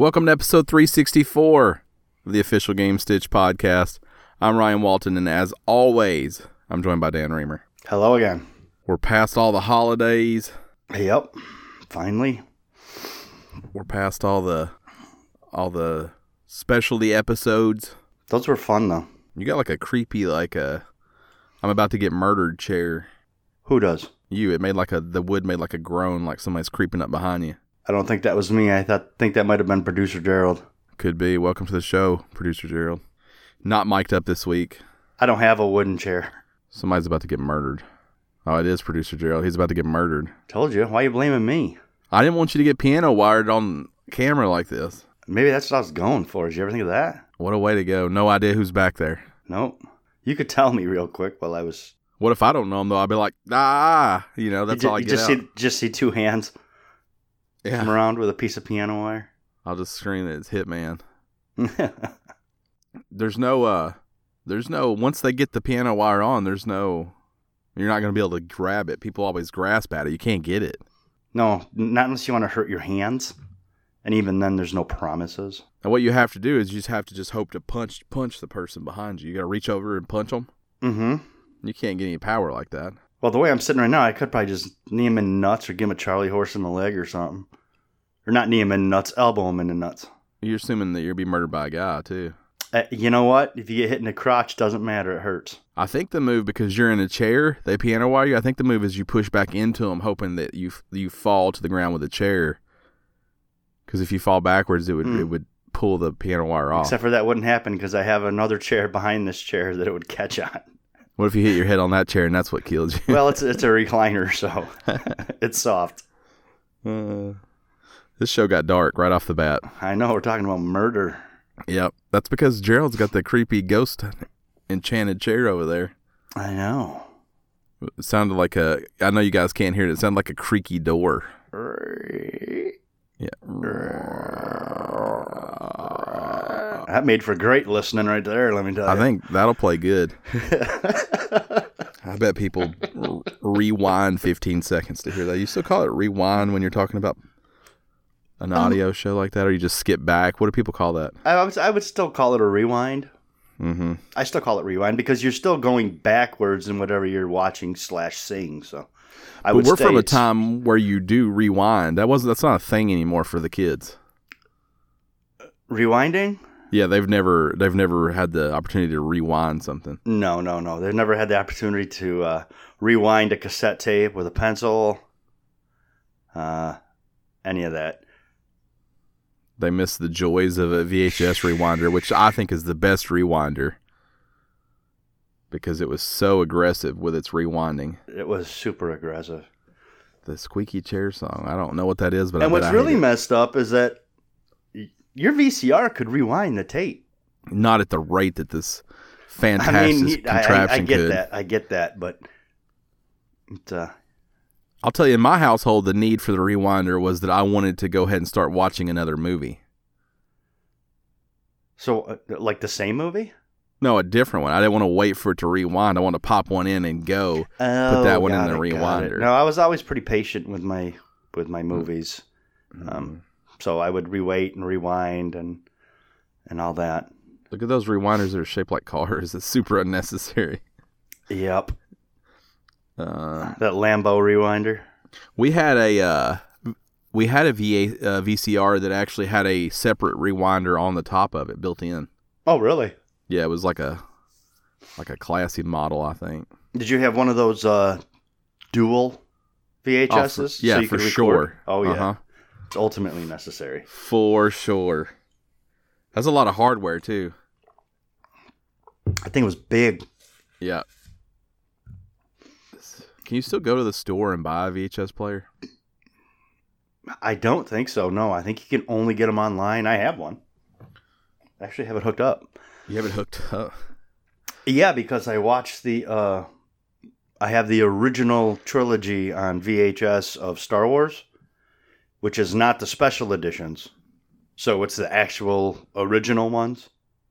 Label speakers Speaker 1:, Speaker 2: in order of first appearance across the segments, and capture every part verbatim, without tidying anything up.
Speaker 1: Welcome to episode three sixty-four of the Official Game Stitch podcast. I'm Ryan Walton, and as always, I'm joined by Dan Reamer.
Speaker 2: Hello again.
Speaker 1: We're past all the holidays.
Speaker 2: Yep, finally.
Speaker 1: We're past all the all the specialty episodes.
Speaker 2: Those were fun, though.
Speaker 1: You got like a creepy, like a I'm about to get murdered chair.
Speaker 2: Who does?
Speaker 1: You. It made like a the wood made like a groan, like somebody's creeping up behind you.
Speaker 2: I don't think that was me. I thought think that might have been producer Gerald.
Speaker 1: Could be. Welcome to the show, producer Gerald. Not mic'd up this week.
Speaker 2: I don't have a wooden chair.
Speaker 1: Somebody's about to get murdered. Oh, it is producer Gerald. He's about to get murdered.
Speaker 2: Told you. Why are you blaming me?
Speaker 1: I didn't want you to get piano wired on camera like this.
Speaker 2: Maybe that's what I was going for. Did you ever think of that?
Speaker 1: What a way to go. No idea who's back there.
Speaker 2: Nope. You could tell me real quick while I was...
Speaker 1: What if I don't know him, though? I'd be like, ah, you know, that's
Speaker 2: you
Speaker 1: all I
Speaker 2: you
Speaker 1: get
Speaker 2: just
Speaker 1: out.
Speaker 2: See, just see two hands
Speaker 1: Yeah.
Speaker 2: come around with a piece of piano wire.
Speaker 1: I'll just scream that it's Hitman. There's no, uh, there's no, once they get the piano wire on, there's no, you're not going to be able to grab it. People always grasp at it. You can't get it.
Speaker 2: No, not unless you want to hurt your hands. And even then, there's no promises.
Speaker 1: And what you have to do is you just have to just hope to punch punch the person behind you. You got to reach over and punch them.
Speaker 2: Mm-hmm.
Speaker 1: You can't get any power like that.
Speaker 2: Well, the way I'm sitting right now, I could probably just knee him in the nuts or give him a Charlie horse in the leg or something. Or not knee him in the nuts, elbow him in the nuts.
Speaker 1: You're assuming that you'll be murdered by a guy, too.
Speaker 2: Uh, you know what? If you get hit in the crotch, doesn't matter. It hurts.
Speaker 1: I think the move, because you're in a chair, they piano wire you, I think the move is you push back into them, hoping that you you fall to the ground with a chair. Because if you fall backwards, it would mm. it would pull the piano wire off.
Speaker 2: Except for that wouldn't happen because I have another chair behind this chair that it would catch on.
Speaker 1: What if you hit your head on that chair and that's what killed you?
Speaker 2: Well, it's it's a recliner, so it's soft.
Speaker 1: Uh, this show got dark right off the bat.
Speaker 2: I know, we're talking about murder.
Speaker 1: Yep. That's because Gerald's got the creepy ghost enchanted chair over there.
Speaker 2: I know.
Speaker 1: It sounded like a, I know you guys can't hear it, it sounded like a creaky door. Yeah.
Speaker 2: That made for great listening right there, let me tell you.
Speaker 1: I think that'll play good. I bet people r- rewind fifteen seconds to hear that. You still call it rewind when you're talking about an audio um, show like that, or you just skip back? What do people call that?
Speaker 2: I would, I would still call it a rewind.
Speaker 1: Mm-hmm.
Speaker 2: I still call it rewind because you're still going backwards in whatever you're watching slash seeing. So, I
Speaker 1: but
Speaker 2: would
Speaker 1: we're
Speaker 2: say
Speaker 1: from a time where you do rewind. That wasn't. That's not a thing anymore for the kids.
Speaker 2: Rewinding?
Speaker 1: Yeah, they've never they've never had the opportunity to rewind something.
Speaker 2: No, no, no. They've never had the opportunity to uh, rewind a cassette tape with a pencil. Uh, any of that.
Speaker 1: They miss the joys of a V H S rewinder, which I think is the best rewinder because it was so aggressive with its rewinding.
Speaker 2: It was super aggressive.
Speaker 1: The squeaky chair song. I don't know what that is, but
Speaker 2: and
Speaker 1: I
Speaker 2: what's
Speaker 1: bet I
Speaker 2: really
Speaker 1: hate it.
Speaker 2: messed up is that your V C R could rewind the tape.
Speaker 1: Not at the rate that this fantastic
Speaker 2: I mean,
Speaker 1: contraption
Speaker 2: I, I, I get
Speaker 1: could.
Speaker 2: that. I get that, but it, uh,
Speaker 1: I'll tell you, in my household, the need for the rewinder was that I wanted to go ahead and start watching another movie.
Speaker 2: So, uh, like the same movie?
Speaker 1: No, a different one. I didn't want to wait for it to rewind. I wanted to pop one in and go.
Speaker 2: Oh,
Speaker 1: put that one in
Speaker 2: got
Speaker 1: the
Speaker 2: it,
Speaker 1: rewinder.
Speaker 2: No, I was always pretty patient with my with my movies. Mm-hmm. Um, so I would rewait and rewind and and all that.
Speaker 1: Look at those rewinders that are shaped like cars. It's super unnecessary.
Speaker 2: Yep.
Speaker 1: Uh,
Speaker 2: that Lambo rewinder.
Speaker 1: We had a uh, we had a V A, uh, V C R that actually had a separate rewinder on the top of it built in.
Speaker 2: Oh, really?
Speaker 1: Yeah, it was like a like a classy model, I think.
Speaker 2: Did you have one of those uh, dual V H Ss?
Speaker 1: Oh, for, yeah,
Speaker 2: so you
Speaker 1: for
Speaker 2: could
Speaker 1: sure.
Speaker 2: Oh, yeah.
Speaker 1: Uh-huh.
Speaker 2: It's ultimately necessary.
Speaker 1: For sure. That's a lot of hardware, too.
Speaker 2: I think it was big.
Speaker 1: Yeah. Can you still go to the store and buy a V H S player?
Speaker 2: I don't think so, no. I think you can only get them online. I have one. I actually have it hooked up.
Speaker 1: You have it hooked up?
Speaker 2: Yeah, because I watched the... Uh, I have the original trilogy on V H S of Star Wars, which is not the special editions. So it's the actual original ones.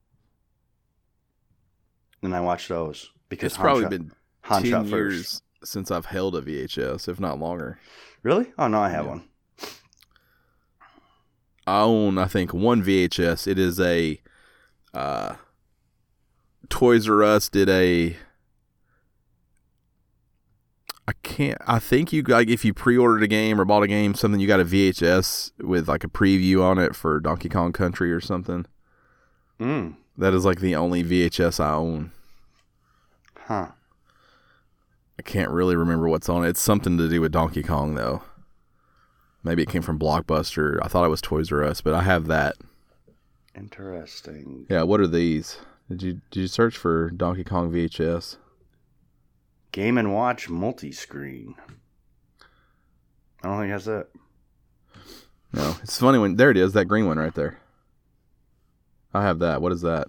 Speaker 2: And I watched those. Because
Speaker 1: It's
Speaker 2: Han
Speaker 1: probably
Speaker 2: shot,
Speaker 1: been
Speaker 2: Han
Speaker 1: ten
Speaker 2: shot
Speaker 1: years
Speaker 2: first.
Speaker 1: since I've held a V H S, if not longer.
Speaker 2: Really? Oh, no, I have
Speaker 1: Yeah.
Speaker 2: one.
Speaker 1: I own, I think, one V H S. It is a uh, Toys R Us did a. I can't. I think you got if you pre-ordered a game or bought a game, something you got a V H S with like a preview on it for Donkey Kong Country or something.
Speaker 2: Mm.
Speaker 1: That is like the only V H S I own.
Speaker 2: Huh.
Speaker 1: I can't really remember what's on it. It's something to do with Donkey Kong though. Maybe it came from Blockbuster. I thought it was Toys R Us, but I have that.
Speaker 2: Interesting.
Speaker 1: Yeah. What are these? Did you did you search for Donkey Kong V H S?
Speaker 2: Game and Watch multi-screen. I don't think that's it.
Speaker 1: No, it's funny when there it is, that green one right there. I have that. What is that?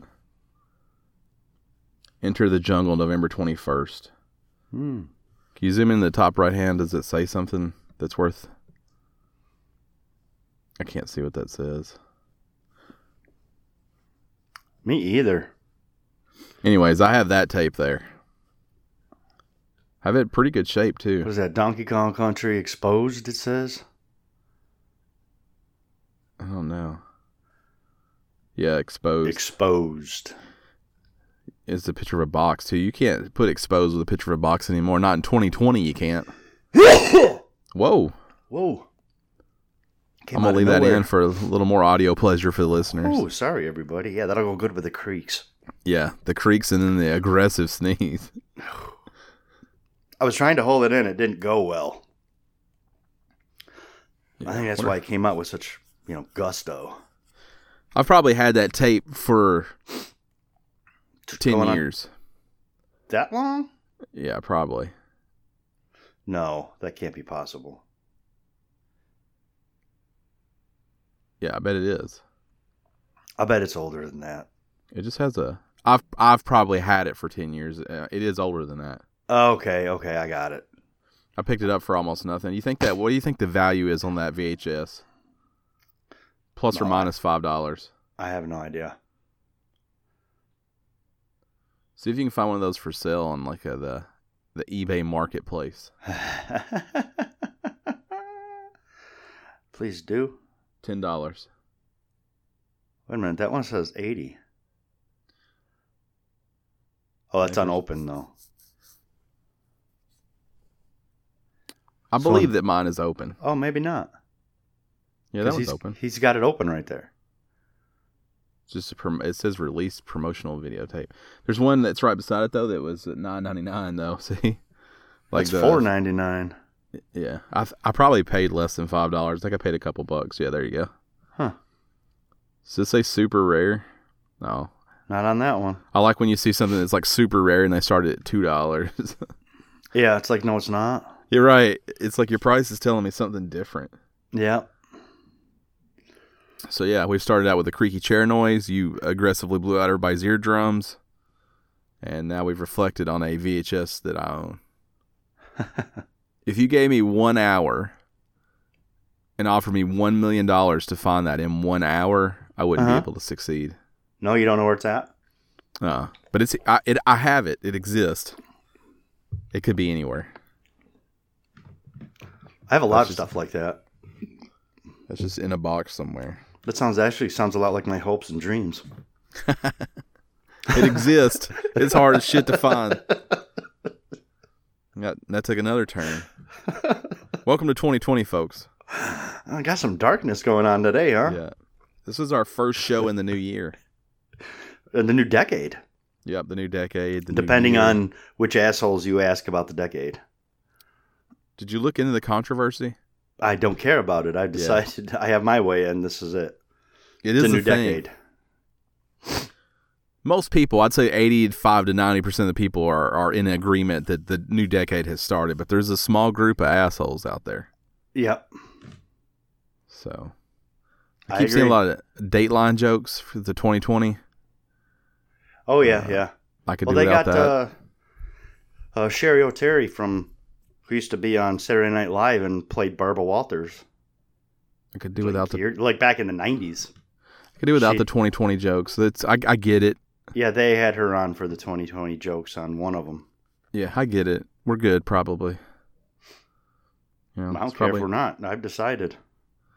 Speaker 1: Enter the Jungle, November twenty-first.
Speaker 2: Hmm.
Speaker 1: Can you zoom in the top right hand? Does it say something that's worth? I can't see what that says.
Speaker 2: Me either.
Speaker 1: Anyways, I have that tape there. I have it in pretty good shape too.
Speaker 2: What is that? Donkey Kong Country Exposed, it says?
Speaker 1: I don't know. Yeah, exposed.
Speaker 2: Exposed.
Speaker 1: It's a picture of a box too. You can't put exposed with a picture of a box anymore. Not in twenty twenty you can't. Whoa.
Speaker 2: Whoa. Came
Speaker 1: I'm going to leave
Speaker 2: nowhere.
Speaker 1: that in for a little more audio pleasure for the listeners.
Speaker 2: Oh, sorry, everybody. Yeah, that'll go good with the creaks.
Speaker 1: Yeah, the creaks and then the aggressive sneeze.
Speaker 2: I was trying to hold it in. It didn't go well.
Speaker 1: Yeah,
Speaker 2: I think that's
Speaker 1: what
Speaker 2: why
Speaker 1: a-
Speaker 2: it came out with such, you know, gusto.
Speaker 1: I've probably had that tape for ten
Speaker 2: Going on
Speaker 1: years.
Speaker 2: that long?
Speaker 1: Yeah, probably.
Speaker 2: No, that can't be possible.
Speaker 1: Yeah, I bet it is.
Speaker 2: I bet it's older than that.
Speaker 1: It just has a. I've I've probably had it for ten years. Uh, it is older than that.
Speaker 2: Okay, okay, I got it.
Speaker 1: I picked it up for almost nothing. You think that? What do you think the value is on that V H S? Plus or
Speaker 2: No,
Speaker 1: minus five dollars.
Speaker 2: I have no idea.
Speaker 1: See if you can find one of those for sale on like a, the the eBay marketplace.
Speaker 2: Please do.
Speaker 1: Ten dollars.
Speaker 2: Wait a minute, that one says eighty. Oh, that's
Speaker 1: Maybe.
Speaker 2: unopened though.
Speaker 1: I
Speaker 2: So-
Speaker 1: believe that mine is open.
Speaker 2: Oh, maybe not.
Speaker 1: Yeah, that
Speaker 2: 'Cause
Speaker 1: one's
Speaker 2: he's,
Speaker 1: open.
Speaker 2: He's got it open right there.
Speaker 1: It's just a prom- it says release promotional videotape. There's one that's right beside it though that was at nine ninety nine though. See,
Speaker 2: Like
Speaker 1: the-
Speaker 2: four ninety nine.
Speaker 1: Yeah, I th- I probably paid less than five dollars. I think I paid a couple bucks. Yeah, there you go.
Speaker 2: Huh?
Speaker 1: Does this say super rare? No.
Speaker 2: Not on that one.
Speaker 1: I like when you see something that's like super rare and they started at two dollars.
Speaker 2: Yeah, it's like no, it's not.
Speaker 1: You're right. It's like your price is telling me something different.
Speaker 2: Yeah.
Speaker 1: So yeah, we started out with a creaky chair noise. You aggressively blew out everybody's eardrums, and now we've reflected on a V H S that I own. If you gave me one hour and offered me one million dollars to find that in one hour, I wouldn't
Speaker 2: Uh-huh.
Speaker 1: be able to succeed.
Speaker 2: No, you don't know where it's at?
Speaker 1: Uh, but it's I, it, I have it. It exists. It could be anywhere.
Speaker 2: I have a lot
Speaker 1: That's
Speaker 2: of
Speaker 1: just-
Speaker 2: stuff like that.
Speaker 1: It's just in a box somewhere.
Speaker 2: That sounds actually sounds a lot like my hopes and dreams.
Speaker 1: It exists. It's hard as shit to find. That, that took another turn. Welcome to twenty twenty, folks.
Speaker 2: I got some darkness going on today, huh?
Speaker 1: Yeah. This is our first show in the new year.
Speaker 2: In the new decade.
Speaker 1: Yep, the new decade. The new
Speaker 2: Depending
Speaker 1: year.
Speaker 2: on which assholes you ask about the decade.
Speaker 1: Did you look into the controversy?
Speaker 2: I don't care about it. I've decided I have my way and this is it.
Speaker 1: It
Speaker 2: It's
Speaker 1: is
Speaker 2: a
Speaker 1: a
Speaker 2: new
Speaker 1: thing.
Speaker 2: decade.
Speaker 1: Most people, I'd say eighty-five to ninety percent of the people are, are in agreement that the new decade has started, but there's a small group of assholes out there.
Speaker 2: Yep.
Speaker 1: So I
Speaker 2: I
Speaker 1: keep seeing a
Speaker 2: agree.
Speaker 1: lot of Dateline jokes for the twenty twenty.
Speaker 2: Oh, yeah,
Speaker 1: Uh,
Speaker 2: yeah.
Speaker 1: I could
Speaker 2: Well,
Speaker 1: do
Speaker 2: they
Speaker 1: without
Speaker 2: got
Speaker 1: that.
Speaker 2: uh, uh, Sherry O'Terry from who used to be on Saturday Night Live and played Barbara Walters.
Speaker 1: I could do without the
Speaker 2: Year- like back in the nineties.
Speaker 1: I could do without
Speaker 2: she-
Speaker 1: the twenty twenty jokes. That's I, I get it.
Speaker 2: Yeah, they had her on for the twenty twenty jokes on one of them.
Speaker 1: Yeah, I get it. We're good, probably. You know,
Speaker 2: I don't
Speaker 1: it's
Speaker 2: care
Speaker 1: probably,
Speaker 2: if we're not. I've decided.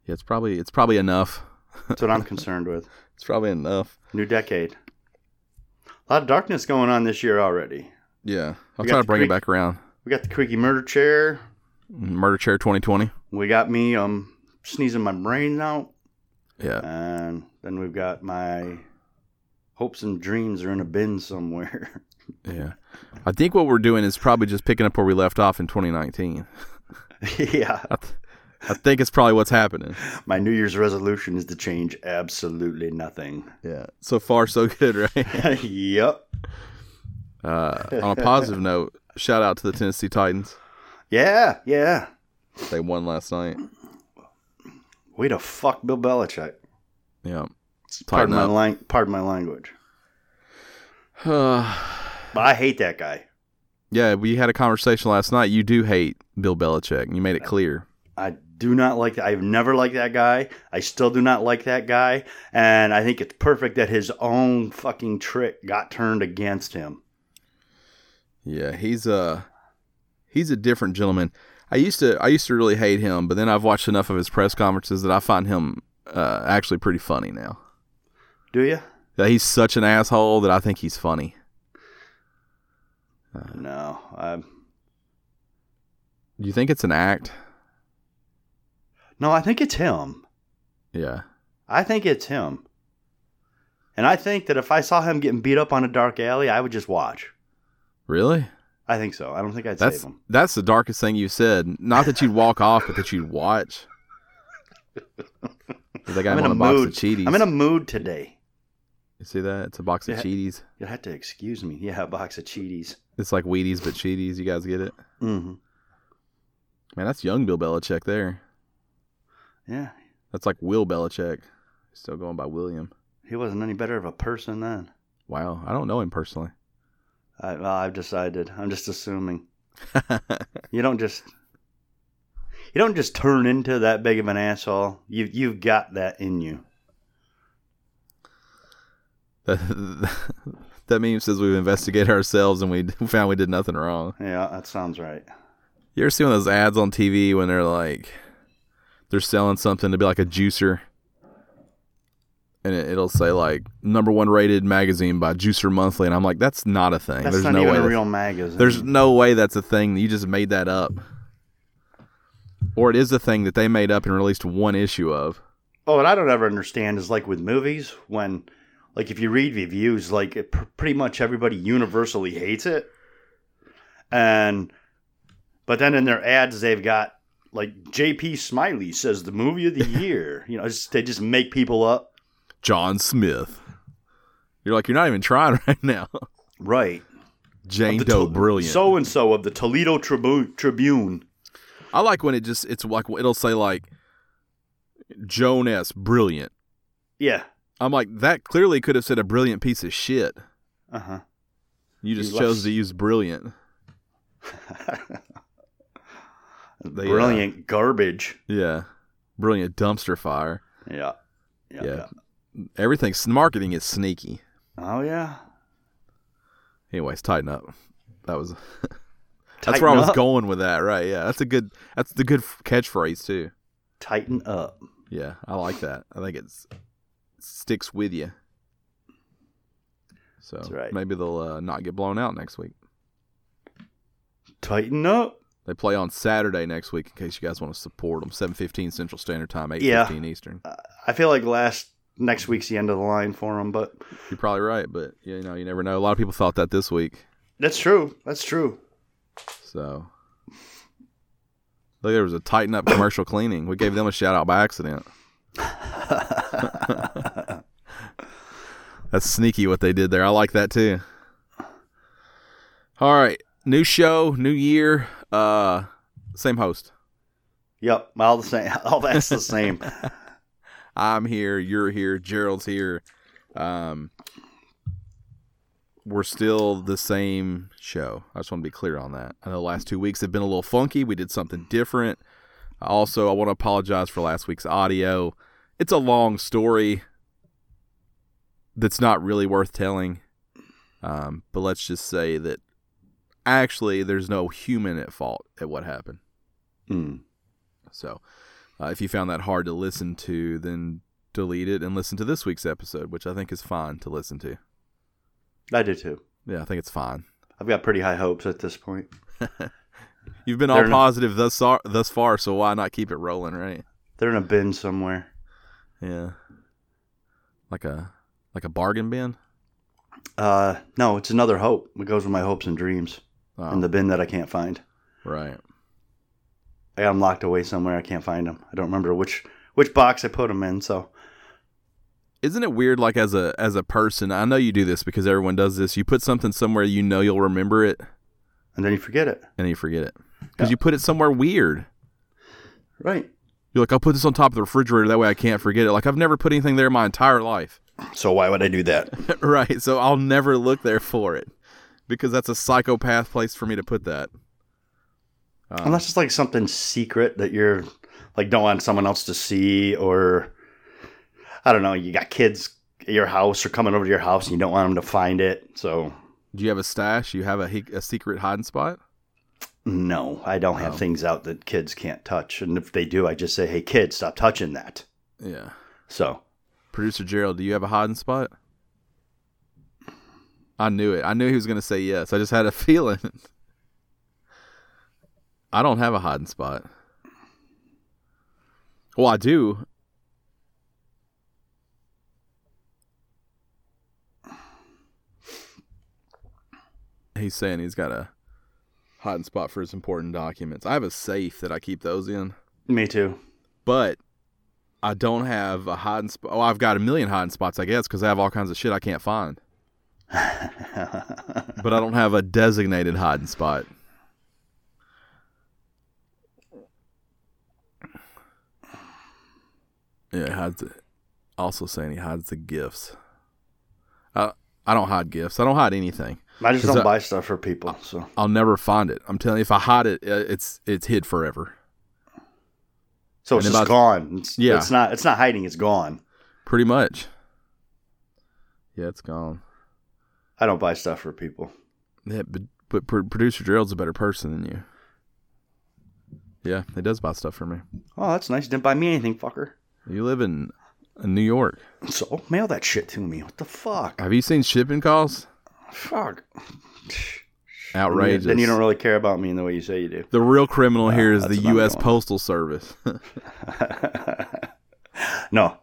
Speaker 1: Yeah, it's probably it's probably enough.
Speaker 2: That's what I'm concerned with.
Speaker 1: It's probably enough.
Speaker 2: New decade. A lot of darkness going on this year already.
Speaker 1: Yeah, I'll
Speaker 2: We
Speaker 1: try
Speaker 2: got
Speaker 1: to
Speaker 2: the
Speaker 1: bring
Speaker 2: creek-
Speaker 1: it back around.
Speaker 2: We got the creaky murder chair.
Speaker 1: Murder Chair twenty twenty.
Speaker 2: We got me um sneezing my brains out.
Speaker 1: Yeah.
Speaker 2: And then we've got my hopes and dreams are in a bin somewhere.
Speaker 1: Yeah. I think what we're doing is probably just picking up where we left off in twenty nineteen.
Speaker 2: Yeah.
Speaker 1: I, th- I think it's probably what's happening.
Speaker 2: My New Year's resolution is to change absolutely nothing.
Speaker 1: Yeah. So far, so good, right?
Speaker 2: Yep.
Speaker 1: Uh, on a positive note, shout out to the Tennessee Titans.
Speaker 2: Yeah, yeah.
Speaker 1: They won last night.
Speaker 2: Way to fuck Bill Belichick.
Speaker 1: Yeah.
Speaker 2: Pardon
Speaker 1: Tighten
Speaker 2: my,
Speaker 1: up.
Speaker 2: lang- pardon my language.
Speaker 1: Uh,
Speaker 2: But I hate that guy.
Speaker 1: yeah, we had a conversation last night. You do hate Bill Belichick. You made it clear.
Speaker 2: I do not like that. I've never liked that guy. I still do not like that guy. And I think it's perfect that his own fucking trick got turned against him.
Speaker 1: Yeah, he's a he's a different gentleman. I used to I used to really hate him, but then I've watched enough of his press conferences that I find him uh, actually pretty funny now.
Speaker 2: Do you?
Speaker 1: Yeah, he's such an asshole that I think he's funny. Uh,
Speaker 2: No. I,
Speaker 1: Do you think it's an act?
Speaker 2: no, I think it's him.
Speaker 1: Yeah.
Speaker 2: I think it's him. And I think that if I saw him getting beat up on a dark alley, I would just watch.
Speaker 1: Really?
Speaker 2: I think so. I don't think I'd
Speaker 1: That's
Speaker 2: save him.
Speaker 1: that's the darkest thing you said. Not that you'd walk off, but that you'd watch. They got
Speaker 2: I'm
Speaker 1: him
Speaker 2: in
Speaker 1: on
Speaker 2: a
Speaker 1: a box
Speaker 2: mood.
Speaker 1: of Cheeties.
Speaker 2: I'm in a mood today.
Speaker 1: You see that? It's a box of
Speaker 2: Yeah.
Speaker 1: Cheeties.
Speaker 2: You'll have to excuse me. Yeah, a box of Cheeties.
Speaker 1: It's like Wheaties, but Cheeties. You guys get it?
Speaker 2: Mm-hmm.
Speaker 1: Man, that's young Bill Belichick there.
Speaker 2: Yeah,
Speaker 1: That's like Will Belichick. Still going by William.
Speaker 2: he wasn't any better of a person then.
Speaker 1: Wow. I don't know him personally.
Speaker 2: I, well, I've decided. I'm just assuming. You don't just you don't just turn into that big of an asshole. You you've got that in you.
Speaker 1: that, that meme says we've investigated ourselves and we found we did nothing wrong.
Speaker 2: Yeah, that sounds right.
Speaker 1: You ever see one of those ads on T V when they're like, they're selling something to be like a juicer? And it, it'll say like number one rated magazine by Juicer Monthly, and I'm like, that's not a thing.
Speaker 2: That's
Speaker 1: there's
Speaker 2: not
Speaker 1: no
Speaker 2: even
Speaker 1: way
Speaker 2: a
Speaker 1: that-
Speaker 2: real magazine.
Speaker 1: There's no way that's a thing. You just made that up, or it is a thing that they made up and released one issue of.
Speaker 2: Oh, what I don't ever understand is like with movies, when, like if you read reviews, like it, pr- pretty much everybody universally hates it. And, but then in their ads, they've got like J P Smiley says the movie of the year. You know, it's, they just make people up.
Speaker 1: John Smith. You're like, you're not even trying right now.
Speaker 2: Right.
Speaker 1: Jane
Speaker 2: The
Speaker 1: Doe,
Speaker 2: Tol-
Speaker 1: brilliant.
Speaker 2: So-and-so of the Toledo Tribu- Tribune.
Speaker 1: I like when it just, it's like, it'll say like, Joan S., brilliant.
Speaker 2: Yeah.
Speaker 1: I'm like, that clearly could have said a brilliant piece of shit.
Speaker 2: Uh-huh.
Speaker 1: You just
Speaker 2: You
Speaker 1: chose
Speaker 2: left-
Speaker 1: to use brilliant. They, uh,
Speaker 2: Brilliant garbage.
Speaker 1: Yeah. Brilliant dumpster fire.
Speaker 2: Yeah. Yeah.
Speaker 1: Yeah.
Speaker 2: yeah.
Speaker 1: Everything's, marketing is sneaky.
Speaker 2: Oh, yeah.
Speaker 1: Anyways, tighten up. That was, that's
Speaker 2: Tighten
Speaker 1: where I was
Speaker 2: up.
Speaker 1: going with that, right? Yeah. That's a good, that's the good f- catchphrase too.
Speaker 2: Tighten up.
Speaker 1: Yeah. I like that. I think it's, it sticks with you. So
Speaker 2: That's right.
Speaker 1: maybe they'll uh, not get blown out next week.
Speaker 2: Tighten up.
Speaker 1: They play on Saturday next week in case you guys want to support them. seven fifteen Central Standard Time, eight
Speaker 2: Yeah.
Speaker 1: fifteen Eastern.
Speaker 2: I feel like last next week's the end of the line for them, but
Speaker 1: You're probably right, but you know, you never know. A lot of people thought that this week.
Speaker 2: that's true. That's true.
Speaker 1: So, look, there was a Tighten Up commercial cleaning. We gave them a shout out by accident. That's sneaky what they did there. I like that too. All right, new show, new year, uh, same host.
Speaker 2: Yep, all the same. All that's the same.
Speaker 1: I'm here, you're here, Gerald's here. Um, we're still the same show. I just want to be clear on that. I know the last two weeks have been a little funky. We did something different. Also, I want to apologize for last week's audio. It's a long story that's not really worth telling. Um, but let's just say that actually there's no human at fault at what happened.
Speaker 2: Hmm.
Speaker 1: So Uh, if you found that hard to listen to, then delete it and listen to this week's episode, which I think is fine to listen to.
Speaker 2: I do too.
Speaker 1: Yeah, I think it's fine.
Speaker 2: I've got pretty high hopes at this point.
Speaker 1: You've been all positive thus far, thus far, so why not keep it rolling, right?
Speaker 2: They're in a bin somewhere.
Speaker 1: Yeah. Like a like a bargain bin?
Speaker 2: Uh, no, it's another hope. It goes with my hopes and dreams
Speaker 1: Oh,
Speaker 2: in the bin that I can't find.
Speaker 1: right.
Speaker 2: I got them locked away somewhere. I can't find them. I don't remember which which box I put them in. So,
Speaker 1: Isn't it weird, like, as a as a person, I know you do this because everyone does this, you put something somewhere you know you'll remember it,
Speaker 2: and then you forget it.
Speaker 1: and then you forget it. Because
Speaker 2: Yeah.
Speaker 1: you put it somewhere weird.
Speaker 2: Right.
Speaker 1: You're like, I'll put this on top of the refrigerator, that way I can't forget it. Like, I've never put anything there my entire life.
Speaker 2: So why would I do that?
Speaker 1: Right, so I'll never look there for it. Because that's a psychopath place for me to put that. Um,
Speaker 2: Unless it's like something secret that you're like don't want someone else to see, or I don't know, you got kids at your house or coming over to your house and you don't want them to find it. So
Speaker 1: Do you have a stash? You have a, a secret hiding spot?
Speaker 2: no, I don't have
Speaker 1: Oh.
Speaker 2: things out that kids can't touch. And if they do, I just say, hey, kids, stop touching that.
Speaker 1: Yeah.
Speaker 2: So,
Speaker 1: Producer Gerald, do you have a hiding spot? I knew it. I knew he was going to say yes. I just had a feeling. I don't have a hiding spot. Well, I do. He's saying he's got a hiding spot for his important documents. I have a safe that I keep those in,
Speaker 2: me too.
Speaker 1: but I don't have a hiding spot. Oh, I've got a million hiding spots, I guess, because I have all kinds of shit I can't find. But I don't have a designated hiding spot. Yeah, he hides it. Also saying he hides the gifts. I I don't hide gifts. I don't hide anything.
Speaker 2: I just
Speaker 1: 'Cause
Speaker 2: don't
Speaker 1: I-
Speaker 2: buy stuff for people. So
Speaker 1: I'll never find it. I'm telling you, if I hide it, uh, it's it's hid forever.
Speaker 2: so it's
Speaker 1: And
Speaker 2: just
Speaker 1: about-
Speaker 2: gone. It's,
Speaker 1: Yeah.
Speaker 2: it's not. It's not hiding. It's gone.
Speaker 1: Pretty much. Yeah, it's gone.
Speaker 2: I don't buy stuff for people.
Speaker 1: Yeah, but, but Pro- producer Gerald's a better person than you. Yeah, he does buy stuff for me.
Speaker 2: Oh, that's nice. Didn't buy me anything, fucker.
Speaker 1: You live in, in New York.
Speaker 2: So mail that shit to me. What the fuck?
Speaker 1: Have you seen shipping costs?
Speaker 2: Fuck.
Speaker 1: Outrageous.
Speaker 2: Then you don't really care about me in the way you say you do.
Speaker 1: The real criminal here is
Speaker 2: that's
Speaker 1: the
Speaker 2: what I'm
Speaker 1: U S
Speaker 2: going.
Speaker 1: Postal Service.
Speaker 2: No.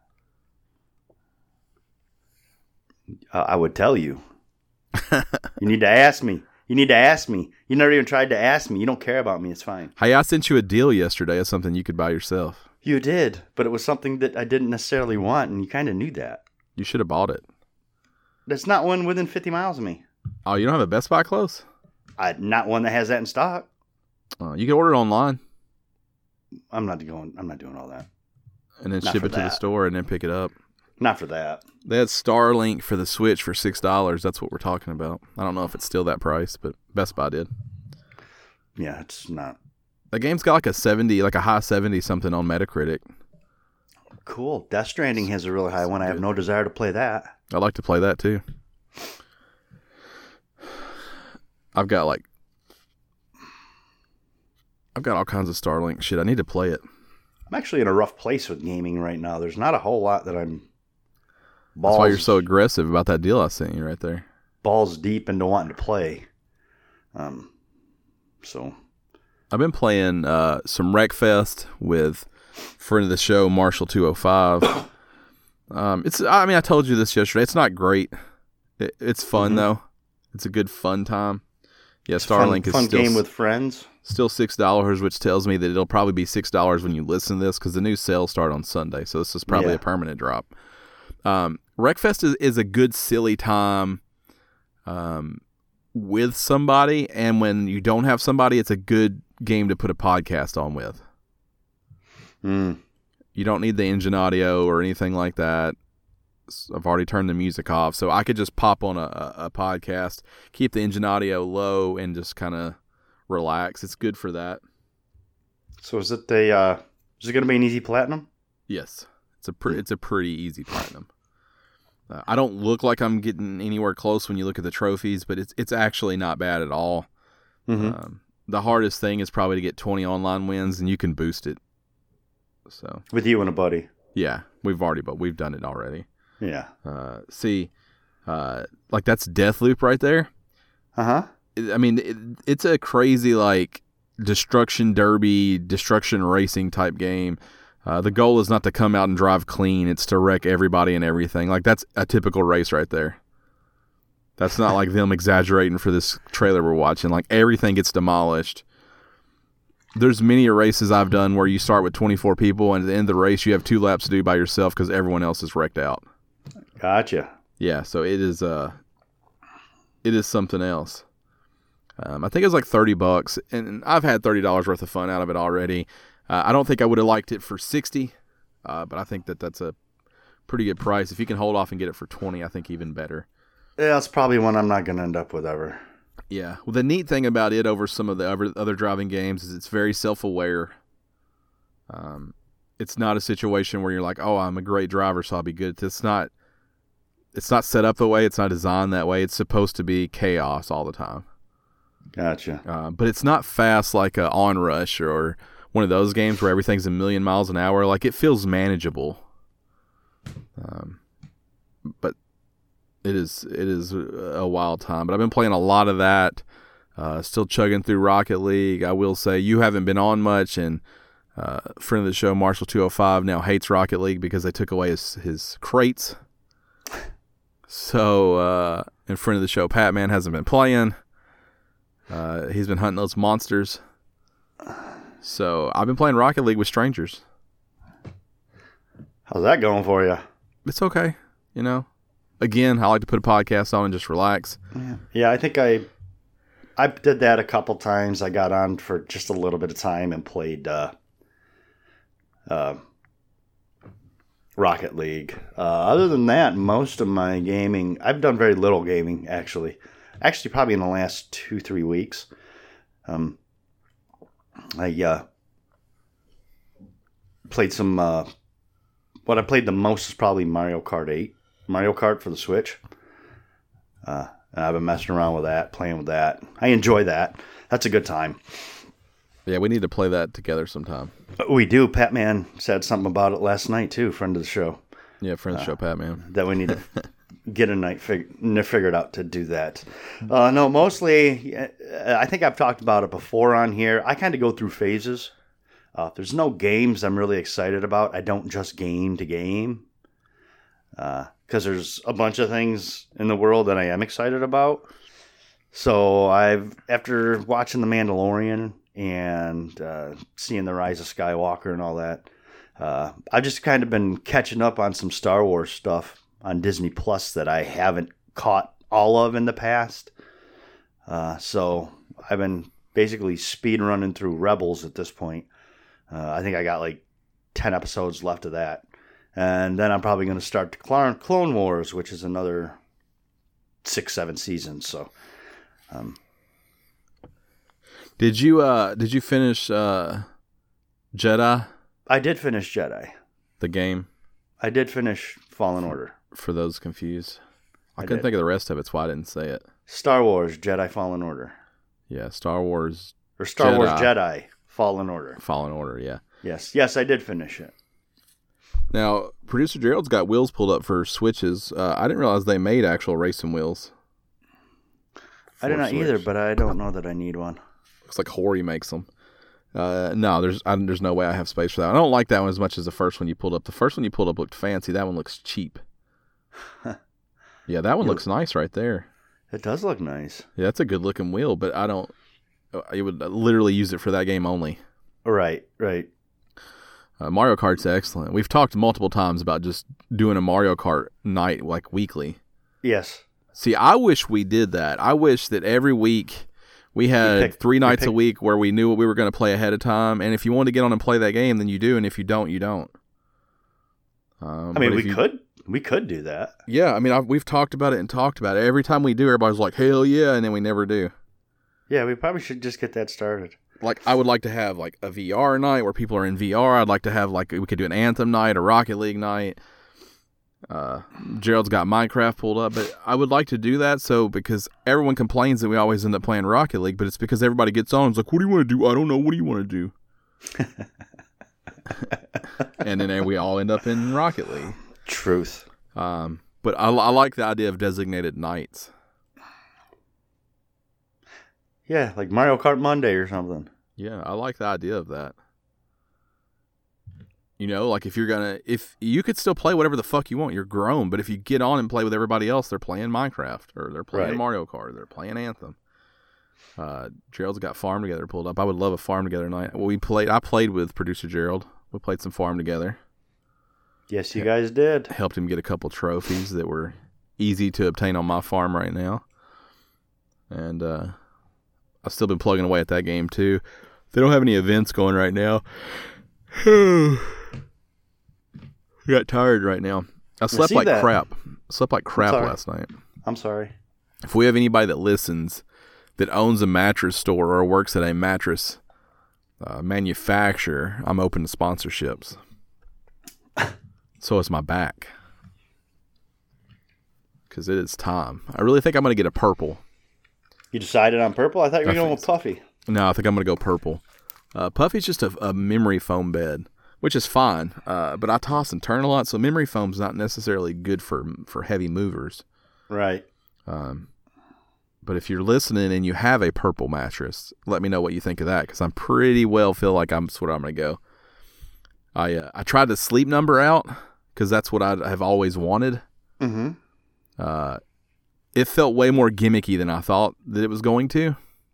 Speaker 2: Uh, I would tell you. You need to ask me. You need to ask me. You never even tried to ask me. You don't care about me. It's fine.
Speaker 1: Hey, I sent you a deal yesterday of something you could buy yourself.
Speaker 2: You did, but it was something that I didn't necessarily want, and you kind of knew that.
Speaker 1: You should have bought it.
Speaker 2: There's not one within fifty miles of me.
Speaker 1: Oh, you don't have a Best Buy close?
Speaker 2: I, not one that has that in stock.
Speaker 1: Oh, you can order it online
Speaker 2: I'm not going. I'm not doing all that.
Speaker 1: and then
Speaker 2: Not
Speaker 1: ship
Speaker 2: for
Speaker 1: it to the
Speaker 2: that.
Speaker 1: store and then pick it up.
Speaker 2: Not for that.
Speaker 1: They had Starlink for the Switch for six dollars. That's what we're talking about. I don't know if it's still that price, but Best Buy did.
Speaker 2: Yeah, it's not
Speaker 1: The game's got like a seventy, like a high seventy something on Metacritic.
Speaker 2: cool. Death Stranding has a really high one. I have no desire to play that.
Speaker 1: I like to play that too. I've got like, I've got all kinds of Starlink shit. I need to play it.
Speaker 2: I'm actually in a rough place with gaming right now. There's not a whole lot that I'm balls,
Speaker 1: That's why you're so aggressive about that deal I sent you right there.
Speaker 2: balls deep into wanting to play. Um, so
Speaker 1: I've been playing uh, some Wreckfest with friend of the show, Marshall two oh five. Um, it's. I mean, I told you this yesterday. It's not great. It, it's fun
Speaker 2: Mhm.
Speaker 1: though. It's a good fun time. Yeah,
Speaker 2: it's a fun,
Speaker 1: Starlink is
Speaker 2: fun
Speaker 1: still
Speaker 2: game with friends.
Speaker 1: still six dollars, which tells me that it'll probably be six dollars when you listen to this because the new sales start on Sunday. So this is probably
Speaker 2: Yeah.
Speaker 1: a permanent drop. Um, Wreckfest is, is a good silly time. Um, with somebody, and when you don't have somebody, it's a good game to put a podcast on with.
Speaker 2: Mm.
Speaker 1: You don't need the engine audio or anything like that. S- I've already turned the music off, so I could just pop on a, a, a podcast, keep the engine audio low, and just kind of relax. It's good for that.
Speaker 2: So is it the? Uh, is it going to be an easy platinum?
Speaker 1: Yes, it's a pre- it's a pretty easy platinum. Uh, I don't look like I'm getting anywhere close when you look at the trophies, but it's it's actually not bad at all.
Speaker 2: Mm-hmm.
Speaker 1: Um, the hardest thing is probably to get twenty online wins, and you can boost it. So
Speaker 2: with you and a buddy.
Speaker 1: Yeah, we've already, but we've done it already.
Speaker 2: Yeah.
Speaker 1: Uh, see, uh, like that's Deathloop right there.
Speaker 2: Uh huh.
Speaker 1: I mean, it, it's a crazy like destruction derby, destruction racing type game. Uh, the goal is not to come out and drive clean; it's to wreck everybody and everything. Like that's a typical race right there. That's not like them exaggerating for this trailer we're watching. Like everything gets demolished. There's many races I've done where you start with twenty-four people, and at the end of the race, you have two laps to do by yourself because everyone else is wrecked out.
Speaker 2: Gotcha.
Speaker 1: Yeah, so it is. Uh, it is something else. Um, I think it was like thirty bucks, and I've had thirty dollars worth of fun out of it already. Uh, I don't think I would have liked it for sixty, uh, but I think that that's a pretty good price. If you can hold off and get it for twenty, I think even better.
Speaker 2: Yeah, that's probably one I'm not going to end up with ever.
Speaker 1: Yeah. Well, the neat thing about it over some of the other, other driving games is it's very self-aware. Um, it's not a situation where you're like, oh, I'm a great driver, so I'll be good. It's not. It's not set up the way. It's not designed that way. It's supposed to be chaos all the time.
Speaker 2: Gotcha.
Speaker 1: Uh, but it's not fast like a Onrush or one of those games where everything's a million miles an hour. Like it feels manageable. Um, but it is it is a wild time. But I've been playing a lot of that. Uh, still chugging through Rocket League. I will say you haven't been on much, and uh, friend of the show Marshall two oh five now hates Rocket League because they took away his his crates. So, uh, and friend of the show Pat Man hasn't been playing. Uh, he's been hunting those monsters. So I've been playing Rocket League with strangers.
Speaker 2: How's that going for you?
Speaker 1: It's okay, you know. Again, I like to put a podcast on and just relax.
Speaker 2: Yeah, yeah I think I I did that a couple times. I got on for just a little bit of time and played uh, uh, Rocket League. Uh, other than that, most of my gaming, I've done very little gaming, actually. Actually, probably in the last two, three weeks. Um, I uh, played some, uh, what I played the most is probably Mario Kart eight. Mario Kart for the Switch. Uh, and I've been messing around with that, playing with that. I enjoy that. That's a good time.
Speaker 1: Yeah, we need to play that together sometime.
Speaker 2: We do. Pat Man said something about it last night, too, friend of the show.
Speaker 1: Yeah, friend of the
Speaker 2: uh,
Speaker 1: show, Pat Man.
Speaker 2: That we need to get a night fig- figured out to do that. Uh, no, mostly, I think I've talked about it before on here. I kind of go through phases. Uh, there's no games I'm really excited about. I don't just game to game. Because uh, there's a bunch of things in the world that I am excited about. So I've, after watching The Mandalorian and uh, seeing The Rise of Skywalker and all that, uh, I've just kind of been catching up on some Star Wars stuff on Disney Plus that I haven't caught all of in the past. Uh, so I've been basically speed running through Rebels at this point. Uh, I think I got like ten episodes left of that. And then I'm probably going to start the Clone Wars, which is another six, seven seasons. So, um,
Speaker 1: did you uh did you finish uh, Jedi?
Speaker 2: I did finish Jedi.
Speaker 1: The game.
Speaker 2: I did finish Fallen Order.
Speaker 1: For those confused, I,
Speaker 2: I
Speaker 1: couldn't
Speaker 2: did.
Speaker 1: think of the rest of it, so I didn't say it.
Speaker 2: Star Wars Jedi Fallen Order.
Speaker 1: Yeah, Star Wars.
Speaker 2: Or Star
Speaker 1: Jedi.
Speaker 2: Wars Jedi Fallen Order.
Speaker 1: Fallen Order. Yeah.
Speaker 2: Yes, yes, I did finish it.
Speaker 1: Now, producer Gerald's got wheels pulled up for Switches. Uh, I didn't realize they made actual racing wheels.
Speaker 2: I did not
Speaker 1: Switch.
Speaker 2: either, but I don't know that I need one.
Speaker 1: Looks like Hori makes them. Uh, no, there's I, there's no way I have space for that. I don't like that one as much as the first one you pulled up. The first one you pulled up looked fancy. That one looks cheap. Yeah, that one
Speaker 2: You-
Speaker 1: looks nice right there.
Speaker 2: It does look nice.
Speaker 1: Yeah, that's a good looking wheel, but I don't. I would literally use it for that game only.
Speaker 2: Right, right.
Speaker 1: Uh, Mario Kart's excellent. We've talked multiple times about just doing a Mario Kart night like weekly.
Speaker 2: Yes.
Speaker 1: See, I wish we did that. I wish that every week we had
Speaker 2: pick-
Speaker 1: three
Speaker 2: you
Speaker 1: nights
Speaker 2: pick-
Speaker 1: a week where we knew what we were going to play ahead of time. And if you want to get on and play that game, then you do. And if you don't, you don't. Um,
Speaker 2: I mean,
Speaker 1: but
Speaker 2: we
Speaker 1: if you-
Speaker 2: could we could do that.
Speaker 1: Yeah, I mean, I've, we've talked about it and talked about it. Every time we do, everybody's like, hell yeah, and then we never do.
Speaker 2: Yeah, we probably should just get that started.
Speaker 1: Like, I would like to have, like, a V R night where people are in V R. I'd like to have, like, we could do an Anthem night, a Rocket League night. Uh, Gerald's got Minecraft pulled up, but I would like to do that so because everyone complains that we always end up playing Rocket League, but it's because everybody gets on. It's like, what do you want to do? I don't know. What do you want to do? and then we all end up in Rocket League.
Speaker 2: Truth.
Speaker 1: Um, but I, I like the idea of designated nights.
Speaker 2: Yeah, like Mario Kart Monday or something.
Speaker 1: Yeah, I like the idea of that. You know, like if you're gonna, if you could still play whatever the fuck you want, you're grown. But if you get on and play with everybody else, they're playing Minecraft or they're playing
Speaker 2: Right.
Speaker 1: Mario Kart, or they're playing Anthem. Uh, Gerald's got Farm Together pulled up. I would love a Farm Together night. We played. I played with producer Gerald. We played some Farm Together.
Speaker 2: Yes, you guys did.
Speaker 1: Helped him get a couple trophies that were easy to obtain on my farm right now. And uh, I've still been plugging away at that game too. They don't have any events going right now. I got tired right now. I slept
Speaker 2: see
Speaker 1: like
Speaker 2: that.
Speaker 1: crap. I slept like crap
Speaker 2: sorry.
Speaker 1: last night.
Speaker 2: I'm sorry.
Speaker 1: If we have anybody that listens that owns a mattress store or works at a mattress uh, manufacturer, I'm open to sponsorships. So is my back. Because it is time. I really think I'm going to get a purple.
Speaker 2: You decided on purple? I thought you were
Speaker 1: I
Speaker 2: going
Speaker 1: think
Speaker 2: with Puffy.
Speaker 1: No, I think I'm going to go purple. Uh, Puffy's just a, a memory foam bed, which is fine. Uh, but I toss and turn a lot, so memory foam's not necessarily good for for heavy movers.
Speaker 2: Right.
Speaker 1: Um, but if you're listening and you have a purple mattress, let me know what you think of that, because I'm pretty well feel like I'm that's where I'm going to go. I uh, I tried the sleep number out because that's what I have always wanted.
Speaker 2: Mm-hmm.
Speaker 1: Uh, it felt way more gimmicky than I thought that it was going to.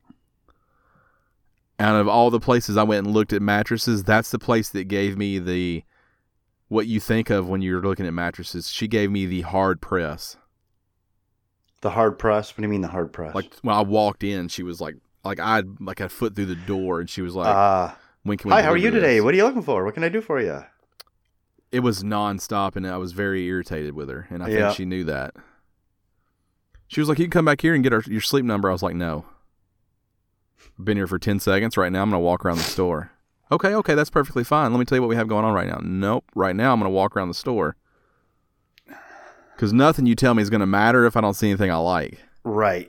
Speaker 1: Out of all the places I went and looked at mattresses, that's the place that gave me the what you think of when you're looking at mattresses. She gave me the hard press.
Speaker 2: The hard press? What do you mean the hard press?
Speaker 1: Like when I walked in, she was like, like I had like a foot through the door, and she was like,
Speaker 2: uh,
Speaker 1: "When can we?"
Speaker 2: Hi, how are you
Speaker 1: deliver
Speaker 2: today?
Speaker 1: this?"
Speaker 2: What are you looking for? What can I do for you?
Speaker 1: It was nonstop, and I was very irritated with her, and I
Speaker 2: Yeah.
Speaker 1: think she knew that. She was like, "You can come back here and get our, your sleep number." I was like, "No. I've been here for ten seconds. Right now, I'm going to walk around the store." Okay, okay, that's perfectly fine. Let me tell you what we have going on right now. Nope. Right now, I'm going to walk around the store. Because nothing you tell me is going to matter if I don't see anything I like.
Speaker 2: Right.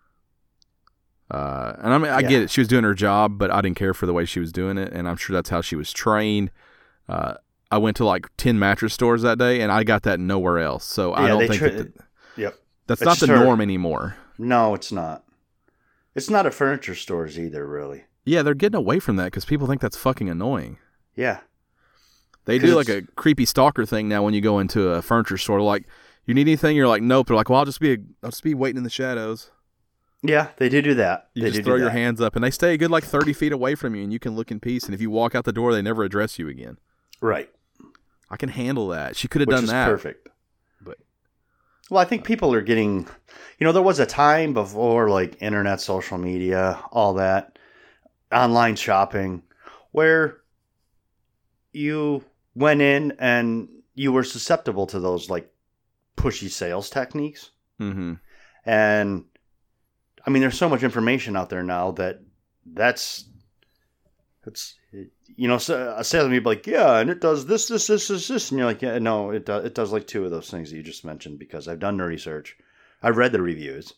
Speaker 1: Uh, and I mean, I
Speaker 2: Yeah.
Speaker 1: get it. She was doing her job, but I didn't care for the way she was doing it, and I'm sure that's how she was trained. Uh, I went to like ten mattress stores that day, and I got that nowhere else. So I
Speaker 2: Yeah,
Speaker 1: don't
Speaker 2: they
Speaker 1: think
Speaker 2: tra-
Speaker 1: that the,
Speaker 2: Yep.
Speaker 1: that's
Speaker 2: It's
Speaker 1: not the
Speaker 2: just her-
Speaker 1: norm anymore.
Speaker 2: No, it's not. It's not at furniture stores either, really.
Speaker 1: Yeah, they're getting away from that because people think that's fucking annoying.
Speaker 2: Yeah.
Speaker 1: They
Speaker 2: 'Cause
Speaker 1: do like a
Speaker 2: it's-
Speaker 1: creepy stalker thing now when you go into a furniture store. Like, you need anything? You're like, nope. They're like, well, I'll just be, a, I'll just be waiting in the shadows.
Speaker 2: Yeah, they do do that.
Speaker 1: You
Speaker 2: they
Speaker 1: just
Speaker 2: do
Speaker 1: throw
Speaker 2: do
Speaker 1: your
Speaker 2: that.
Speaker 1: hands up, and they stay a good like thirty feet away from you, and you can look in peace. And if you walk out the door, they never address you again.
Speaker 2: Right.
Speaker 1: I can handle that. She could have
Speaker 2: Which
Speaker 1: done
Speaker 2: is
Speaker 1: that.
Speaker 2: perfect.
Speaker 1: But
Speaker 2: Well, I think people are getting, you know, there was a time before like internet, social media, all that, online shopping, where you went in and you were susceptible to those like pushy sales techniques.
Speaker 1: mm-hmm.
Speaker 2: And I mean, there's so much information out there now that that's, it's, you know, so a salesman would be like, yeah, and it does this, this, this, this, this. And you're like, yeah, no, it does, it does like two of those things that you just mentioned because I've done the research. I've read the reviews.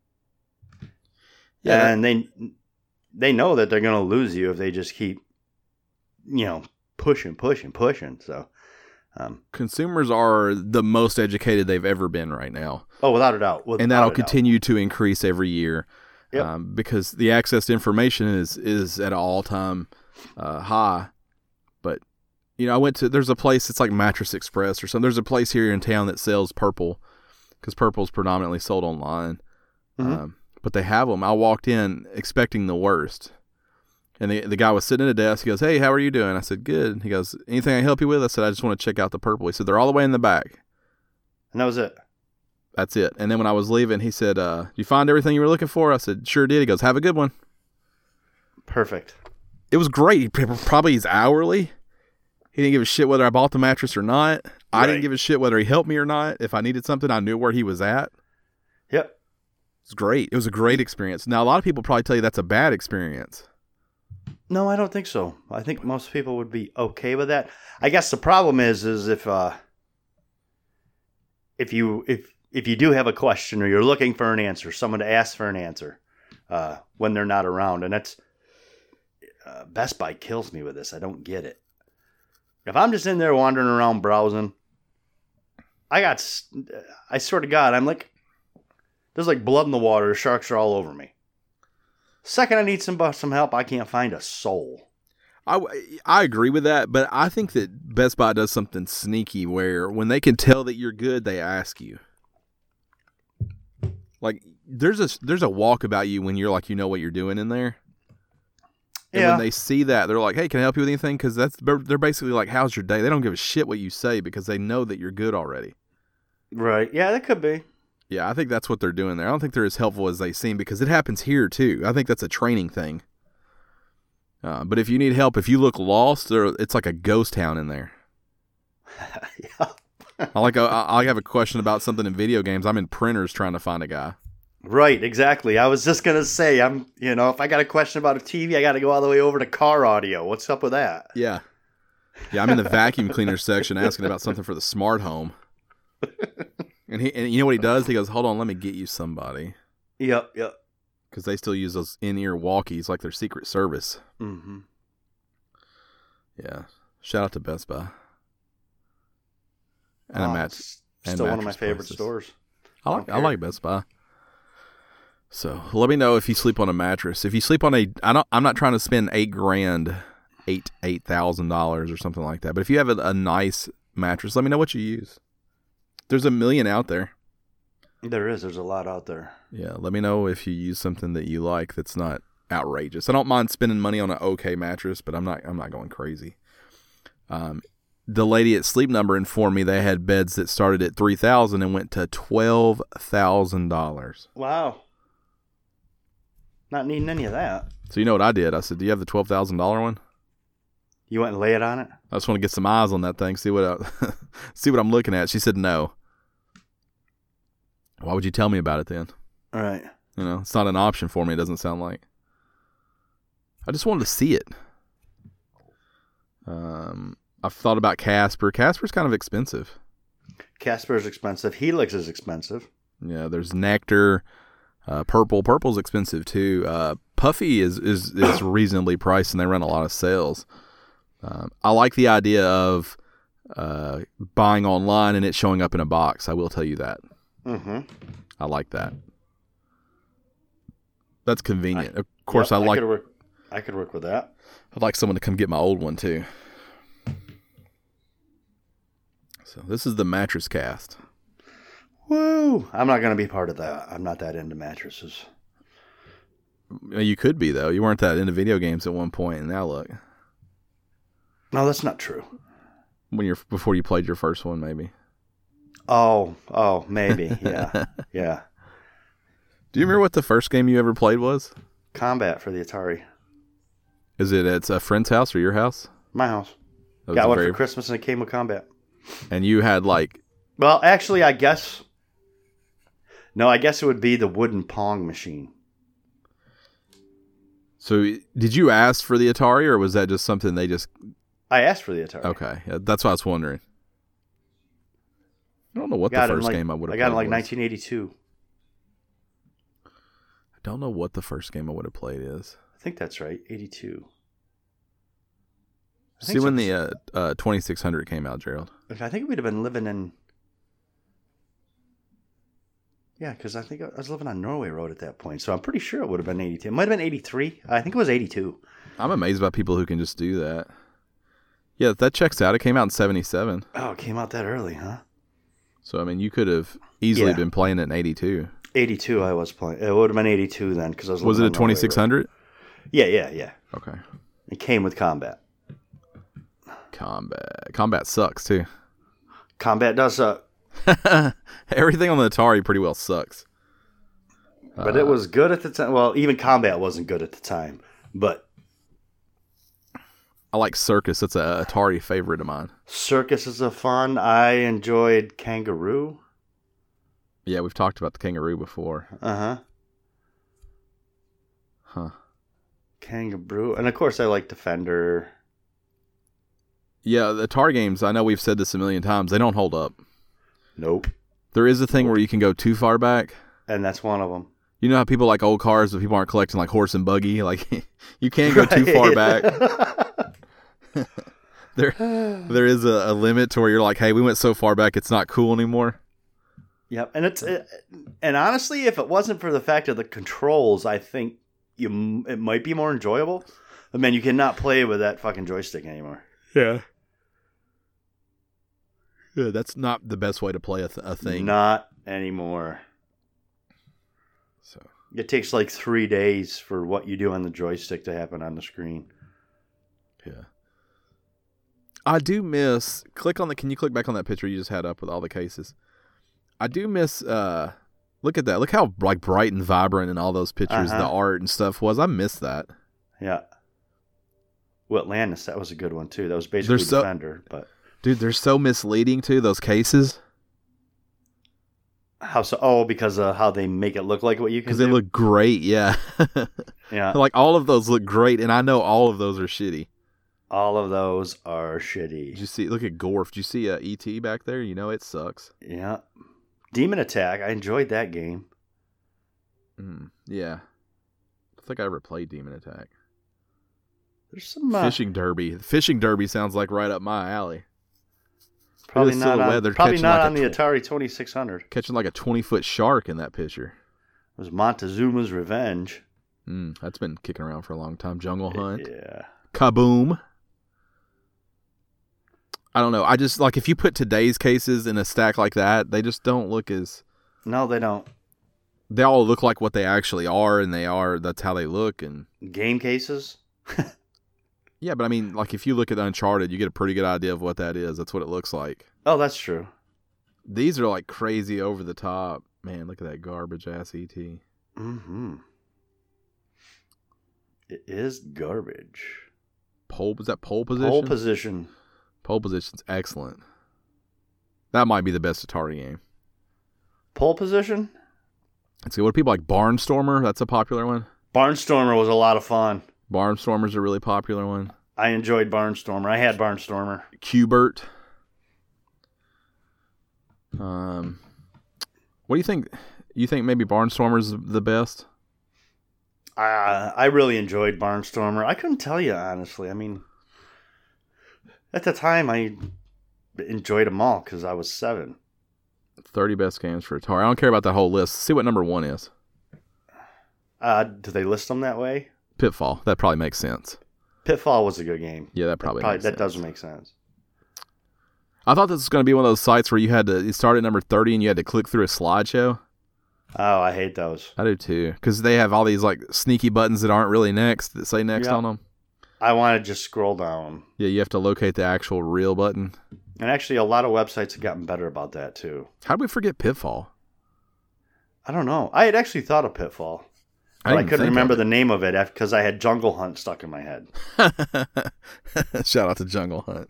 Speaker 1: Yeah,
Speaker 2: and they they know that they're going to lose you if they just keep, you know, pushing, pushing, pushing. So, um,
Speaker 1: consumers are the most educated they've ever been right now.
Speaker 2: oh, without a doubt. Without
Speaker 1: And that'll
Speaker 2: a doubt.
Speaker 1: continue to increase every year.
Speaker 2: Yep.
Speaker 1: Um, because the access to information is, is at an all-time uh, high. But, you know, I went to, there's a place, it's like Mattress Express or something. There's a place here in town that sells Purple because Purple's predominantly sold online.
Speaker 2: Mhm.
Speaker 1: Um, but they have them. I walked in expecting the worst. And the the guy was sitting at a desk. He goes, "Hey, how are you doing?" I said, "Good." He goes, "Anything I can help you with?" I said, "I just want to check out the Purple." He said, "They're all the way in the back."
Speaker 2: And that was it.
Speaker 1: That's it. And then when I was leaving, he said, uh, "You find everything you were looking for?" I said, "Sure did." He goes, "Have a good one."
Speaker 2: Perfect.
Speaker 1: It was great. He probably he's hourly. He didn't give a shit whether I bought the mattress or not. I
Speaker 2: Right.
Speaker 1: didn't give a shit whether he helped me or not. If I needed something, I knew where he was at.
Speaker 2: Yep.
Speaker 1: It was great. It was a great experience. Now, a lot of people probably tell you that's a bad experience.
Speaker 2: No, I don't think so. I think most people would be okay with that. I guess the problem is, is if uh, if you if if you do have a question or you're looking for an answer, someone to ask for an answer uh, when they're not around, and that's uh, Best Buy kills me with this. I don't get it. If I'm just in there wandering around browsing, I got, s- I swear to God, I'm like, there's like blood in the water. Sharks are all over me. Second, I need some some help. I can't find a soul.
Speaker 1: I, I agree with that, but I think that Best Buy does something sneaky where when they can tell that you're good, they ask you. Like there's a there's a walk about you when you're like you know what you're doing in there. And
Speaker 2: Yeah.
Speaker 1: when they see that, they're like, "Hey, can I help you with anything?" Because that's they're basically like, "How's your day?" They don't give a shit what you say because they know that you're good already.
Speaker 2: Right. Yeah, that could be.
Speaker 1: Yeah, I think that's what they're doing there. I don't think they're as helpful as they seem because it happens here too. I think that's a training thing. Uh, but if you need help, if you look lost, there it's like a ghost town in there.
Speaker 2: Yeah.
Speaker 1: I like a, I have a question about something in video games. I'm in printers trying to find a guy.
Speaker 2: Right, exactly. I was just gonna say, I'm, you know, if I got a question about a T V, I got to go all the way over to car audio. What's up with that?
Speaker 1: Yeah, yeah. I'm in the vacuum cleaner section asking about something for the smart home. And he, and you know what he does? He goes, "Hold on, let me get you somebody."
Speaker 2: Yep, yep.
Speaker 1: Because they still use those in-ear walkies like their Secret Service.
Speaker 2: Mm-hmm.
Speaker 1: Yeah. Shout out to Best Buy. And
Speaker 2: Oh,
Speaker 1: a match.
Speaker 2: it's
Speaker 1: and
Speaker 2: still one of my
Speaker 1: mattress
Speaker 2: favorite
Speaker 1: places.
Speaker 2: stores.
Speaker 1: I like
Speaker 2: Okay.
Speaker 1: I like Best Buy. So let me know if you sleep on a mattress. If you sleep on a, I don't. I'm not trying to spend eight grand, eight eight thousand dollars or something like that. But if you have a, a nice mattress, let me know what you use. There's a million out there.
Speaker 2: There is. There's a lot out there.
Speaker 1: Yeah, let me know if you use something that you like that's not outrageous. I don't mind spending money on an okay mattress, but I'm not. I'm not going crazy. Um, the lady at Sleep Number informed me they had beds that started at three thousand and went to twelve thousand dollars.
Speaker 2: Wow. Not needing any of that.
Speaker 1: So you know what I did? I said, "Do you have the twelve thousand dollar one?"
Speaker 2: You went and lay it on it?
Speaker 1: I just want to get some eyes on that thing. See what I, see what I'm looking at. She said no. Why would you tell me about it then?
Speaker 2: All right.
Speaker 1: You know, it's not an option for me. It doesn't sound like. I just wanted to see it. Um, I've thought about Casper. Casper's kind of expensive.
Speaker 2: Casper is expensive. Helix is expensive.
Speaker 1: Yeah, there's Nectar, uh, Purple. Purple's expensive too. Uh, Puffy is, is, is reasonably priced, and they run a lot of sales. Um, I like the idea of uh, buying online and it showing up in a box. I will tell you that.
Speaker 2: Mm-hmm.
Speaker 1: I like that. That's convenient.
Speaker 2: I,
Speaker 1: of course,
Speaker 2: yep,
Speaker 1: I like.
Speaker 2: I could, work, I could work with that.
Speaker 1: I'd like someone to come get my old one too. So this is the mattress cast.
Speaker 2: Woo! I'm not going to be part of that. I'm not that into mattresses.
Speaker 1: You could be though. You weren't that into video games at one point, and now look.
Speaker 2: No, that's not true.
Speaker 1: When you're before you played your first one, maybe.
Speaker 2: Oh, oh, maybe. Yeah, yeah.
Speaker 1: Do you remember what the first game you ever played was?
Speaker 2: Combat for the Atari.
Speaker 1: Is it at a friend's house or your house?
Speaker 2: My house.
Speaker 1: That was
Speaker 2: Got
Speaker 1: the
Speaker 2: one
Speaker 1: very-
Speaker 2: for Christmas and it came with Combat.
Speaker 1: And you had like.
Speaker 2: Well, actually, I guess. No, I guess it would be the wooden Pong machine.
Speaker 1: So did you ask for the Atari, or was that just something they just?
Speaker 2: I asked for the Atari.
Speaker 1: Okay, yeah, that's what I was wondering. I don't know what
Speaker 2: Got
Speaker 1: the
Speaker 2: it in
Speaker 1: first
Speaker 2: like,
Speaker 1: game I would have.
Speaker 2: I got it in like
Speaker 1: was.
Speaker 2: nineteen eighty-two.
Speaker 1: I don't know what the first game I would have played is.
Speaker 2: I think that's right. eighty-two. I
Speaker 1: See
Speaker 2: think
Speaker 1: when
Speaker 2: so.
Speaker 1: the uh, uh, twenty-six hundred came out, Gerald.
Speaker 2: I think we'd have been living in. Yeah, because I think I was living on Norway Road at that point, so I'm pretty sure it would have been eighty-two. It might have been eighty-three. I think it was eighty-two.
Speaker 1: I'm amazed by people who can just do that. Yeah, that checks out. It came out in seventy-seven.
Speaker 2: Oh, it came out that early, huh?
Speaker 1: So, I mean, you could have easily
Speaker 2: Yeah.
Speaker 1: been playing it in eighty-two.
Speaker 2: eighty-two, I was playing. It would have been eighty-two then, because I was.
Speaker 1: Was it
Speaker 2: living
Speaker 1: a
Speaker 2: on Norway
Speaker 1: twenty-six hundred?
Speaker 2: Road. Yeah, yeah, yeah.
Speaker 1: Okay.
Speaker 2: It came with Combat.
Speaker 1: Combat. Combat sucks, too.
Speaker 2: Combat does suck,
Speaker 1: Everything on the Atari pretty well sucks.
Speaker 2: but
Speaker 1: Uh,
Speaker 2: it was good at the time. Well, even Combat wasn't good at the time, but
Speaker 1: I like Circus. That's a Atari favorite of mine.
Speaker 2: Circus is a fun. I enjoyed Kangaroo.
Speaker 1: Yeah, we've talked about the Kangaroo before.
Speaker 2: Uh huh.
Speaker 1: Huh.
Speaker 2: Kangaroo, and of course I like Defender.
Speaker 1: Yeah, the Atari games, I know we've said this a million times, they don't hold up.
Speaker 2: Nope.
Speaker 1: There is a thing where you can go too far back.
Speaker 2: And that's one of them.
Speaker 1: You know how people like old cars, but people aren't collecting like horse and buggy? Like, you can't go too far back. there there is a, a limit to where you're like, hey, we went so far back, it's not cool anymore.
Speaker 2: Yep, and it's it, and honestly, if it wasn't for the fact of the controls, I think you it might be more enjoyable. But man, you cannot play with that fucking joystick anymore.
Speaker 1: Yeah. Yeah, that's not the best way to play a, th- a thing.
Speaker 2: Not anymore.
Speaker 1: So
Speaker 2: it takes like three days for what you do on the joystick to happen on the screen.
Speaker 1: Yeah. I do miss. Click on the. Can you click back on that picture you just had up with all the cases? I do miss. Uh, look at that. Look how like bright and vibrant and all those pictures,
Speaker 2: Uh-huh.
Speaker 1: the art and stuff was. I miss that.
Speaker 2: Yeah. Well, Atlantis, that was a good one too. That was basically
Speaker 1: They're so-
Speaker 2: Defender, but
Speaker 1: Dude, they're so misleading too. Those cases
Speaker 2: how so? Oh, because of how they make it look like what you can
Speaker 1: because
Speaker 2: do.
Speaker 1: they look great. Yeah.
Speaker 2: Yeah.
Speaker 1: Like all of those look great, and I know all of those are shitty.
Speaker 2: All of those are shitty.
Speaker 1: Did you see? Look at Gorf. Did you see uh, E T back there? You know it sucks.
Speaker 2: Yeah. Demon Attack, I enjoyed that game.
Speaker 1: Mm, yeah. I don't think I ever played Demon Attack.
Speaker 2: There's some uh,
Speaker 1: Fishing Derby. Fishing Derby sounds like right up my alley.
Speaker 2: probably
Speaker 1: the
Speaker 2: not
Speaker 1: silhouette,
Speaker 2: on,
Speaker 1: they're
Speaker 2: probably
Speaker 1: catching
Speaker 2: not
Speaker 1: like a
Speaker 2: on the
Speaker 1: tw-
Speaker 2: Atari twenty-six hundred.
Speaker 1: Catching like a twenty foot shark in that picture.
Speaker 2: It was Montezuma's Revenge.
Speaker 1: Mm, that's been kicking around for a long time. Jungle Hunt.
Speaker 2: Yeah.
Speaker 1: Kaboom. I don't know. I just like if you put today's cases in a stack like that, they just don't look as.
Speaker 2: No, they don't.
Speaker 1: They all look like what they actually are, and they are. That's how they look, and
Speaker 2: Game cases?
Speaker 1: yeah. But I mean, like if you look at Uncharted, you get a pretty good idea of what that is. That's what it looks like.
Speaker 2: Oh, that's true.
Speaker 1: These are like crazy over the top. Man, look at that garbage ass E T.
Speaker 2: Mm-hmm. It is garbage.
Speaker 1: Pole was that pole position?
Speaker 2: Pole position.
Speaker 1: Pole position's excellent. That might be the best Atari game.
Speaker 2: Pole position?
Speaker 1: Let's see, what do people like Barnstormer? That's a popular one.
Speaker 2: Barnstormer was a lot of fun.
Speaker 1: Barnstormer's a really popular one.
Speaker 2: I enjoyed Barnstormer. I had Barnstormer.
Speaker 1: Qbert. Um, what do you think? You think maybe Barnstormer's the best?
Speaker 2: Uh, I really enjoyed Barnstormer. I couldn't tell you, honestly. I mean, at the time, I enjoyed them all because I was seven.
Speaker 1: thirty best games for Atari. I don't care about that whole list. See what number one is.
Speaker 2: Uh, do they list them that way?
Speaker 1: Pitfall. That probably makes sense.
Speaker 2: Pitfall was a good game.
Speaker 1: Yeah, that probably,
Speaker 2: that, probably,
Speaker 1: makes
Speaker 2: that
Speaker 1: sense.
Speaker 2: does make sense.
Speaker 1: I thought this was going to be one of those sites where you had to you start at number thirty and you had to click through a slideshow.
Speaker 2: Oh, I hate those.
Speaker 1: I do too, because they have all these like sneaky buttons that aren't really next that say next
Speaker 2: Yeah.
Speaker 1: on them.
Speaker 2: I want to just scroll down.
Speaker 1: Yeah, you have to locate the actual real button.
Speaker 2: And actually, a lot of websites have gotten better about that, too.
Speaker 1: How did we forget Pitfall?
Speaker 2: I don't know. I had actually thought of Pitfall. But I,
Speaker 1: didn't
Speaker 2: couldn't
Speaker 1: think
Speaker 2: remember
Speaker 1: of
Speaker 2: the name of it because I had Jungle Hunt stuck in my head.
Speaker 1: it. Shout out to Jungle Hunt.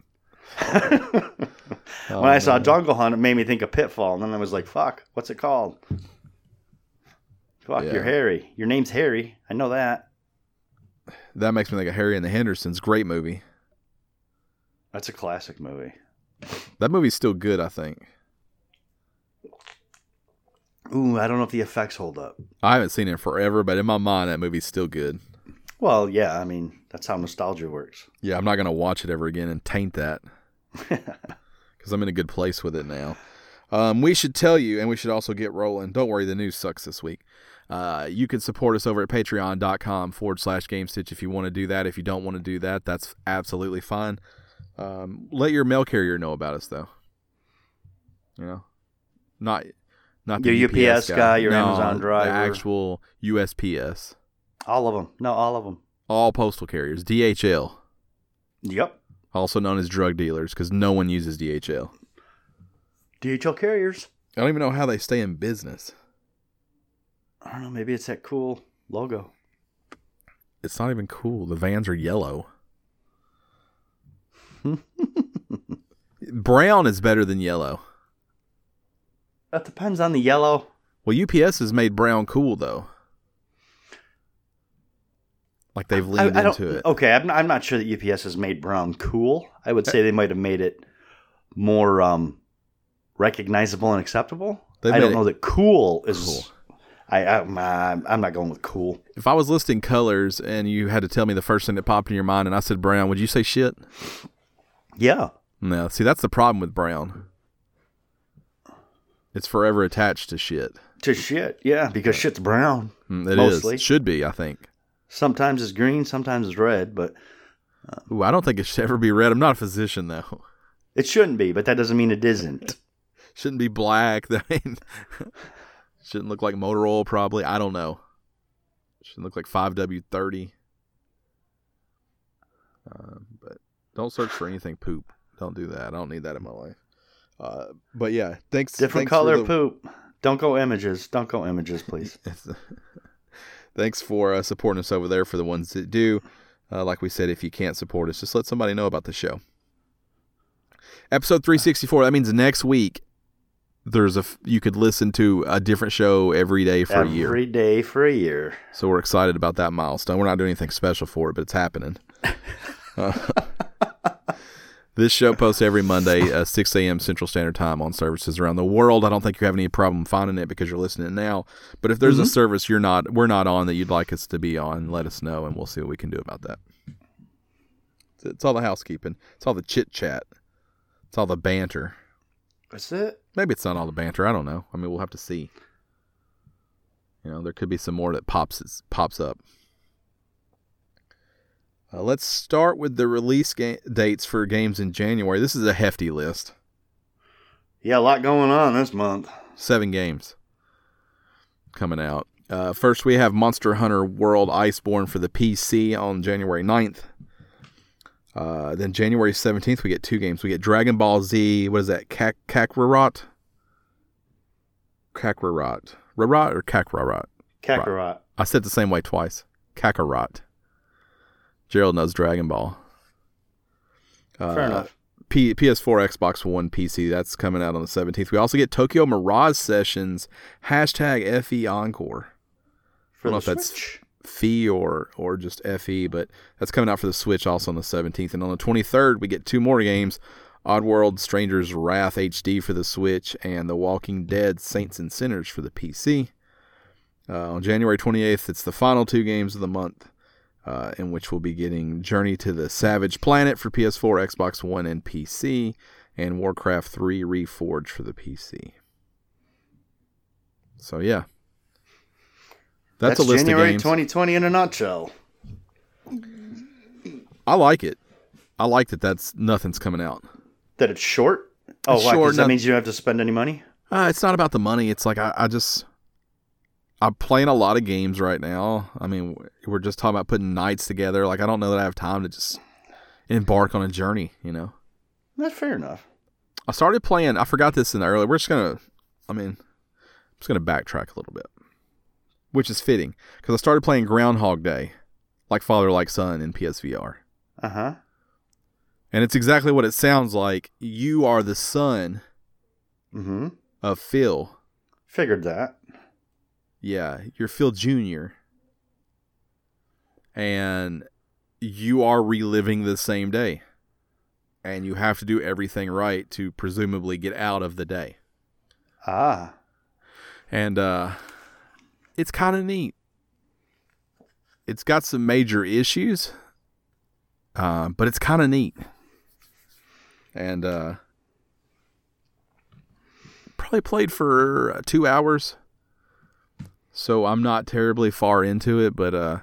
Speaker 1: Oh,
Speaker 2: when I saw
Speaker 1: man.
Speaker 2: Jungle Hunt, it made me think of Pitfall. And then I was like, fuck, what's it called? Fuck,
Speaker 1: Yeah.
Speaker 2: you're Harry. Your name's Harry. I know that.
Speaker 1: That makes me think of Harry and the Hendersons. Great movie.
Speaker 2: That's a classic movie.
Speaker 1: That movie's still good, I think.
Speaker 2: Ooh, I don't know if the effects hold up.
Speaker 1: I haven't seen it in forever, but in my mind, that movie's still good.
Speaker 2: Well, yeah, I mean, that's how nostalgia works.
Speaker 1: Yeah, I'm not going to watch it ever again and taint that because I'm in a good place with it now. Um, we should tell you, and we should also get rolling. Don't worry, the news sucks this week. Uh, you can support us over at patreon.com forward slash GameStitch if you want to do that. If you don't want to do that, that's absolutely fine. Um, let your mail carrier know about us, though. You know, not not the
Speaker 2: Your
Speaker 1: U P S
Speaker 2: U P S
Speaker 1: guy,
Speaker 2: guy, your
Speaker 1: No,
Speaker 2: Amazon driver.
Speaker 1: the actual U S P S.
Speaker 2: All of them. No, all of them.
Speaker 1: All postal carriers, D H L,
Speaker 2: Yep.
Speaker 1: also known as drug dealers, because no one uses D H L.
Speaker 2: D H L carriers.
Speaker 1: I don't even know how they stay in business.
Speaker 2: I don't know. Maybe it's that cool logo.
Speaker 1: It's not even cool. The vans are yellow. Brown is better than yellow.
Speaker 2: That depends on the yellow.
Speaker 1: Well, U P S has made brown cool, though. Like they've leaned
Speaker 2: I, I
Speaker 1: into
Speaker 2: don't-
Speaker 1: it.
Speaker 2: Okay, I'm, I'm not sure that U P S has made brown cool. I would say they might have made it more um, recognizable and acceptable.
Speaker 1: They've
Speaker 2: I don't
Speaker 1: made it
Speaker 2: know that cool is.
Speaker 1: cool.
Speaker 2: I, I I'm I'm not going with cool.
Speaker 1: If I was listing colors and you had to tell me the first thing that popped in your mind and I said brown, would you say shit?
Speaker 2: Yeah.
Speaker 1: No, see, that's the problem with brown. It's forever attached to shit.
Speaker 2: To shit, yeah, because shit's brown.
Speaker 1: Mm, It
Speaker 2: mostly.
Speaker 1: is. Should be, I think.
Speaker 2: Sometimes it's green, sometimes it's red, but
Speaker 1: Ooh, I don't think it should ever be red. I'm not a physician, though.
Speaker 2: it shouldn't be, but that doesn't mean it isn't.
Speaker 1: Shouldn't be black. I mean, shouldn't look like motor oil, probably. I don't know. Shouldn't look like five W thirty. Uh, but don't search for anything poop. Don't do that. I don't need that in my life. Uh, but yeah, thanks.
Speaker 2: Different
Speaker 1: thanks for
Speaker 2: color
Speaker 1: the-
Speaker 2: poop. Don't go images. Don't go images, please.
Speaker 1: Thanks for uh, supporting us over there for the ones that do. Uh, like we said, if you can't support us, just let somebody know about the show. Episode three sixty-four, that means next week there's a f- you could listen to a different show every day for
Speaker 2: Every
Speaker 1: a year.
Speaker 2: Every day for a year.
Speaker 1: So we're excited about that milestone. We're not doing anything special for it, but it's happening. Uh, this show posts every Monday, uh, six a.m. Central Standard Time on services around the world. I don't think you have any problem finding it because you're listening now. But if there's
Speaker 2: Mm-hmm.
Speaker 1: a service you're not, we're not on that you'd like us to be on, let us know, and we'll see what we can do about that. It's, it's all the housekeeping. It's all the chit chat. It's all the banter.
Speaker 2: That's it.
Speaker 1: Maybe it's not all the banter. I don't know. I mean, we'll have to see. You know, there could be some more that pops pops up. Uh, let's start with the release ga- dates for games in January. This is a hefty list.
Speaker 2: Yeah, a lot going on this month.
Speaker 1: Seven games coming out. Uh, first, we have Monster Hunter World Iceborne for the P C on January ninth. Uh, then January seventeenth, we get two games. We get Dragon Ball Z, what is that, Kak- Kakarot? Kakarot. Rarat or Kakarot?
Speaker 2: Kakarot.
Speaker 1: I said it the same way twice. Kakarot. Gerald knows Dragon Ball. Uh,
Speaker 2: Fair enough.
Speaker 1: P- P S four, Xbox One, P C, that's coming out on the seventeenth. We also get Tokyo Mirage Sessions, hashtag F E Encore.
Speaker 2: For
Speaker 1: I don't know
Speaker 2: the
Speaker 1: if that's
Speaker 2: Switch.
Speaker 1: F E or or just F E, but that's coming out for the Switch also on the seventeenth. And on the twenty-third, we get two more games, Oddworld Stranger's Wrath H D for the Switch and The Walking Dead Saints and Sinners for the P C. Uh, on January twenty-eighth, it's the final two games of the month, uh, in which we'll be getting Journey to the Savage Planet for P S four, Xbox One, and P C, and Warcraft three Reforged for the P C. So, yeah. That's,
Speaker 2: That's
Speaker 1: a list
Speaker 2: January
Speaker 1: of games.
Speaker 2: twenty twenty in a nutshell.
Speaker 1: I like it. I like that that's nothing's coming out.
Speaker 2: That it's short? Oh,
Speaker 1: It's
Speaker 2: why? 'Cause
Speaker 1: short,
Speaker 2: that
Speaker 1: not-
Speaker 2: means you don't have to spend any money?
Speaker 1: Uh, it's not about the money. It's like I, I just I'm playing a lot of games right now. I mean, we're just talking about putting nights together. Like I don't know that I have time to just embark on a journey. You know,
Speaker 2: That's fair enough.
Speaker 1: I started playing. I forgot this in the early. We're just gonna. I mean, I'm just gonna backtrack a little bit, which is fitting because I started playing Groundhog Day, like father like son in P S V R.
Speaker 2: Uh-huh.
Speaker 1: And it's exactly what it sounds like. You are the son
Speaker 2: Mm-hmm.
Speaker 1: of Phil.
Speaker 2: Figured that.
Speaker 1: Yeah, you're Phil Junior And you are reliving the same day. And you have to do everything right to presumably get out of the day.
Speaker 2: Ah.
Speaker 1: And uh, it's kind of neat. It's got some major issues, uh, but it's kind of neat. And uh, probably played for uh, two hours. So I'm not terribly far into it, but uh,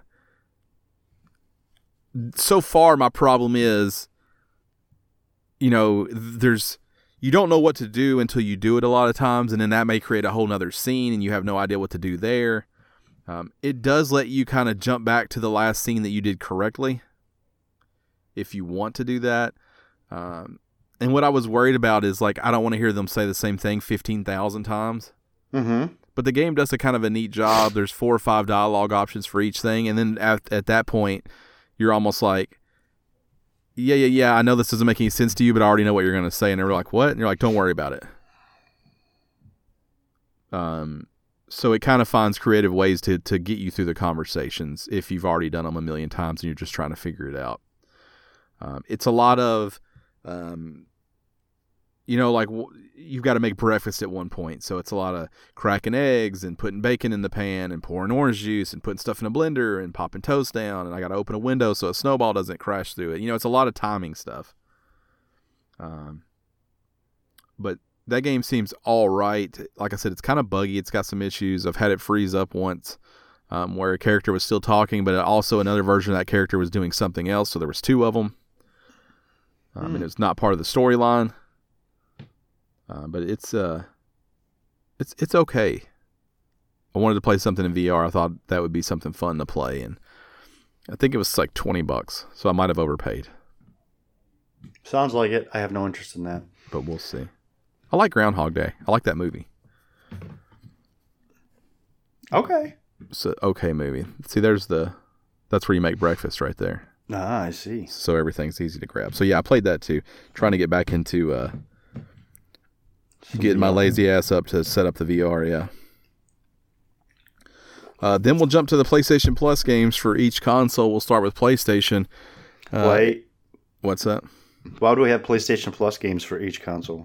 Speaker 1: so far my problem is, you know, there's you don't know what to do until you do it a lot of times, and then that may create a whole nother scene, and you have no idea what to do there. Um, it does let you kind of jump back to the last scene that you did correctly, if you want to do that. Um, and what I was worried about is, like, I don't want to hear them say the same thing fifteen thousand times.
Speaker 2: Mm-hmm.
Speaker 1: But the game does a kind of a neat job. There's four or five dialogue options for each thing. And then at, at that point, you're almost like, yeah, yeah, yeah, I know this doesn't make any sense to you, but I already know what you're going to say. And they're like, what? And you're like, don't worry about it. Um, so it kind of finds creative ways to, to get you through the conversations if you've already done them a million times and you're just trying to figure it out. Um, it's a lot of, um, you know, like w- you've got to make breakfast at one point. So it's a lot of cracking eggs and putting bacon in the pan and pouring orange juice and putting stuff in a blender and popping toast down. And I got to open a window so a snowball doesn't crash through it. You know, it's a lot of timing stuff. Um, but that game seems all right. Like I said, it's kind of buggy. It's got some issues. I've had it freeze up once um, where a character was still talking, but also another version of that character was doing something else, so there was two of them. Um, mm. And it's not part of the storyline. Uh, but it's uh, it's it's okay. I wanted to play something in V R. I thought that would be something fun to play, and I think it was like twenty bucks, so I might have overpaid.
Speaker 2: Sounds like it. I have no interest in that.
Speaker 1: But we'll see. I like Groundhog Day. I like that movie.
Speaker 2: Okay.
Speaker 1: It's an okay movie. See, there's the, that's where you make breakfast right there.
Speaker 2: Ah, I see.
Speaker 1: So everything's easy to grab. So yeah, I played that too. Trying to get back into uh, getting my lazy ass up to set up the V R, yeah. Uh, then we'll jump to the PlayStation Plus games for each console. We'll start with PlayStation. Uh,
Speaker 2: Wait.
Speaker 1: What's that?
Speaker 2: Why do we have PlayStation Plus games for each console?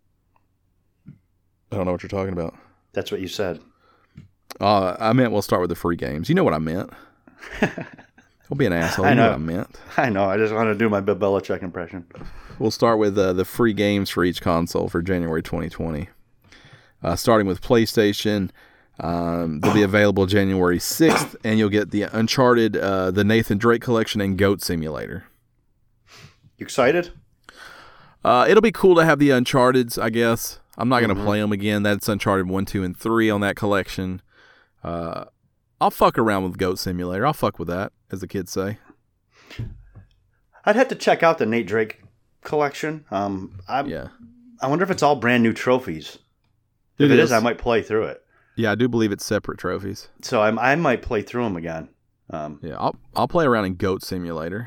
Speaker 1: I don't know what you're talking about.
Speaker 2: That's what you said.
Speaker 1: Uh, I meant we'll start with the free games. You know what I meant. Don't be an asshole. You
Speaker 2: I know.
Speaker 1: know what I meant.
Speaker 2: I know. I just want to do my Bill Belichick impression.
Speaker 1: We'll start with uh, the free games for each console for January twenty twenty. Uh, starting with PlayStation, um, they'll be available January sixth, and you'll get the Uncharted, uh, the Nathan Drake Collection, and Goat Simulator.
Speaker 2: You excited?
Speaker 1: Uh, it'll be cool to have the Uncharteds, I guess. I'm not going to mm-hmm. play them again. That's Uncharted one, two, and three on that collection. Uh, I'll fuck around with Goat Simulator. I'll fuck with that, as the kids say.
Speaker 2: I'd have to check out the Nate Drake collection. Um, I
Speaker 1: yeah.
Speaker 2: I wonder if it's all brand new trophies. If
Speaker 1: it,
Speaker 2: it
Speaker 1: is.
Speaker 2: is, I might play through it.
Speaker 1: Yeah, I do believe it's separate trophies.
Speaker 2: So I, I might play through them again. Um,
Speaker 1: yeah, I'll I'll play around in Goat Simulator.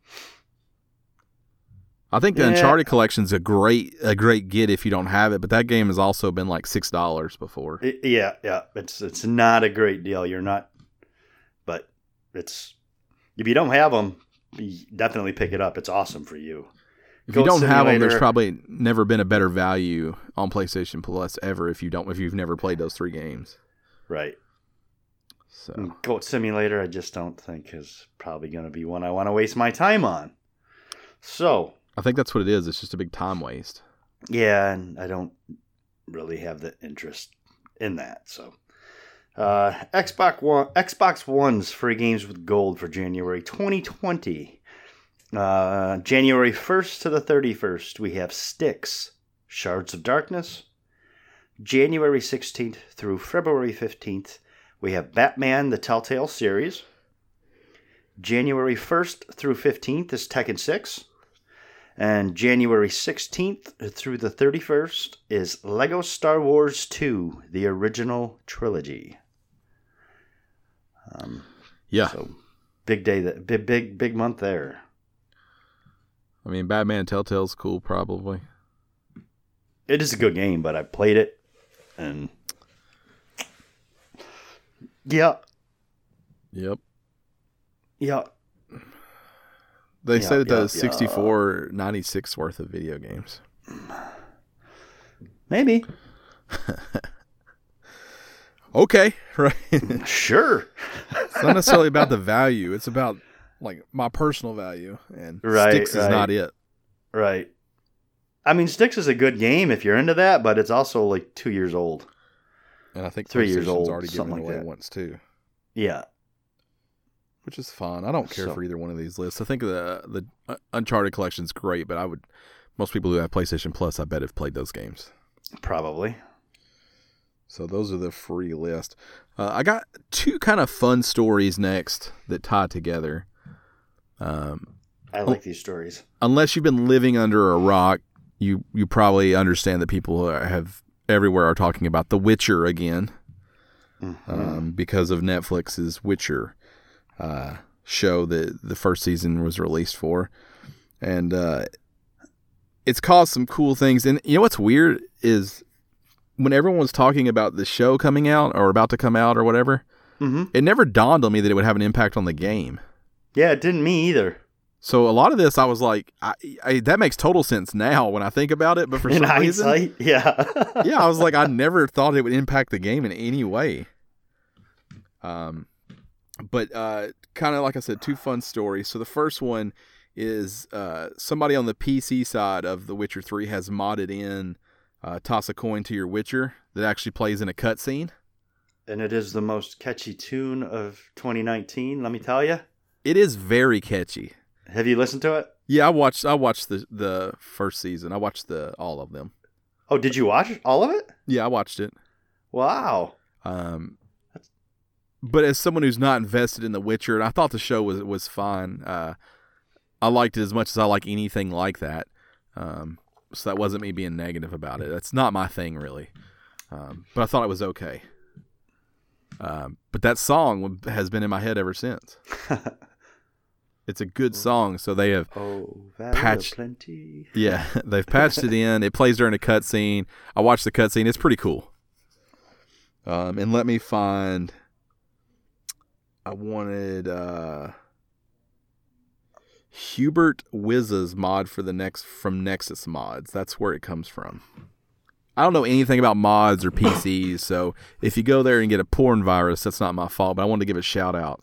Speaker 1: I think the
Speaker 2: yeah.
Speaker 1: Uncharted collection's a great a great get if you don't have it, but that game has also been like six dollars before.
Speaker 2: It, yeah, yeah, it's it's not a great deal. You're not, but it's if you don't have them, you definitely pick it up. It's awesome for you.
Speaker 1: If Goat you don't Simulator, have them, there's probably never been a better value on PlayStation Plus ever. If you don't, if you've never played those three games,
Speaker 2: right?
Speaker 1: So
Speaker 2: Goat Simulator, I just don't think is probably going to be one I want to waste my time on. So.
Speaker 1: I think that's what it is. It's just a big time waste.
Speaker 2: Yeah, and I don't really have the interest in that. So, uh, Xbox One, Xbox One's free games with gold for January twenty twenty. Uh, January first to the thirty-first, we have Styx, Shards of Darkness. January sixteenth through February fifteenth, we have Batman: The Telltale Series. January first through fifteenth is Tekken six. And January sixteenth through the thirty-first is Lego Star Wars two, the original trilogy. Um,
Speaker 1: yeah.
Speaker 2: So big day, that big, big, big month there.
Speaker 1: I mean, Batman Telltale's cool, probably.
Speaker 2: It is a good game, but I played it, and yeah.
Speaker 1: Yep.
Speaker 2: Yeah.
Speaker 1: They
Speaker 2: yeah,
Speaker 1: said it does
Speaker 2: yeah,
Speaker 1: sixty-four ninety-six worth of video games.
Speaker 2: Maybe.
Speaker 1: Okay, right.
Speaker 2: Sure.
Speaker 1: It's not necessarily about the value. It's about like my personal value, and
Speaker 2: right,
Speaker 1: Styx
Speaker 2: right.
Speaker 1: is not it.
Speaker 2: Right. I mean, Styx is a good game if you're into that, but it's also like two years old.
Speaker 1: And I think
Speaker 2: three years old,
Speaker 1: already given it
Speaker 2: like
Speaker 1: away
Speaker 2: that.
Speaker 1: once too.
Speaker 2: Yeah.
Speaker 1: Which is fun. I don't care
Speaker 2: so.
Speaker 1: for either one of these lists. I think the the Uncharted collection's great, but I would most people who have PlayStation Plus, I bet, have played those games.
Speaker 2: Probably.
Speaker 1: So those are the free list. Uh, I got two kind of fun stories next that tie together. Um,
Speaker 2: I like these stories.
Speaker 1: Unless you've been living under a rock, you you probably understand that people are, have everywhere are talking about The Witcher again, mm-hmm. um, because of Netflix's Witcher. Uh, show that the first season was released for, and uh, it's caused some cool things. And you know what's weird is when everyone was talking about the show coming out or about to come out or whatever,
Speaker 2: mm-hmm.
Speaker 1: it never dawned on me that it would have an impact on the game.
Speaker 2: Yeah, it didn't me either.
Speaker 1: So a lot of this, I was like, I, I, that makes total sense now when I think about it. But for
Speaker 2: in
Speaker 1: some
Speaker 2: hindsight,
Speaker 1: reason,
Speaker 2: yeah,
Speaker 1: yeah, I was like, I never thought it would impact the game in any way. Um. But uh, kind of like I said, two fun stories. So the first one is uh, somebody on the P C side of The Witcher three has modded in uh, Toss a Coin to Your Witcher that actually plays in a cutscene.
Speaker 2: And it is the most catchy tune of twenty nineteen, let me tell you.
Speaker 1: It is very catchy.
Speaker 2: Have you listened to it?
Speaker 1: Yeah, I watched I watched the, the first season. I watched the all of them.
Speaker 2: Oh, did you watch all of it?
Speaker 1: Yeah, I watched it.
Speaker 2: Wow.
Speaker 1: Um, but as someone who's not invested in The Witcher, and I thought the show was was fine. Uh, I liked it as much as I like anything like that. Um, so that wasn't me being negative about it. That's not my thing, really. Um, but I thought it was okay. Um, but that song has been in my head ever since. It's a good song, so they have
Speaker 2: oh,
Speaker 1: patched.
Speaker 2: Plenty.
Speaker 1: Yeah, they've patched it in. It plays during a cutscene. I watched the cutscene. It's pretty cool. Um, and let me find. I wanted uh, Hubert Wizza's mod for the next from Nexus Mods. That's where it comes from. I don't know anything about mods or P Cs, so if you go there and get a porn virus, that's not my fault. But I wanted to give a shout out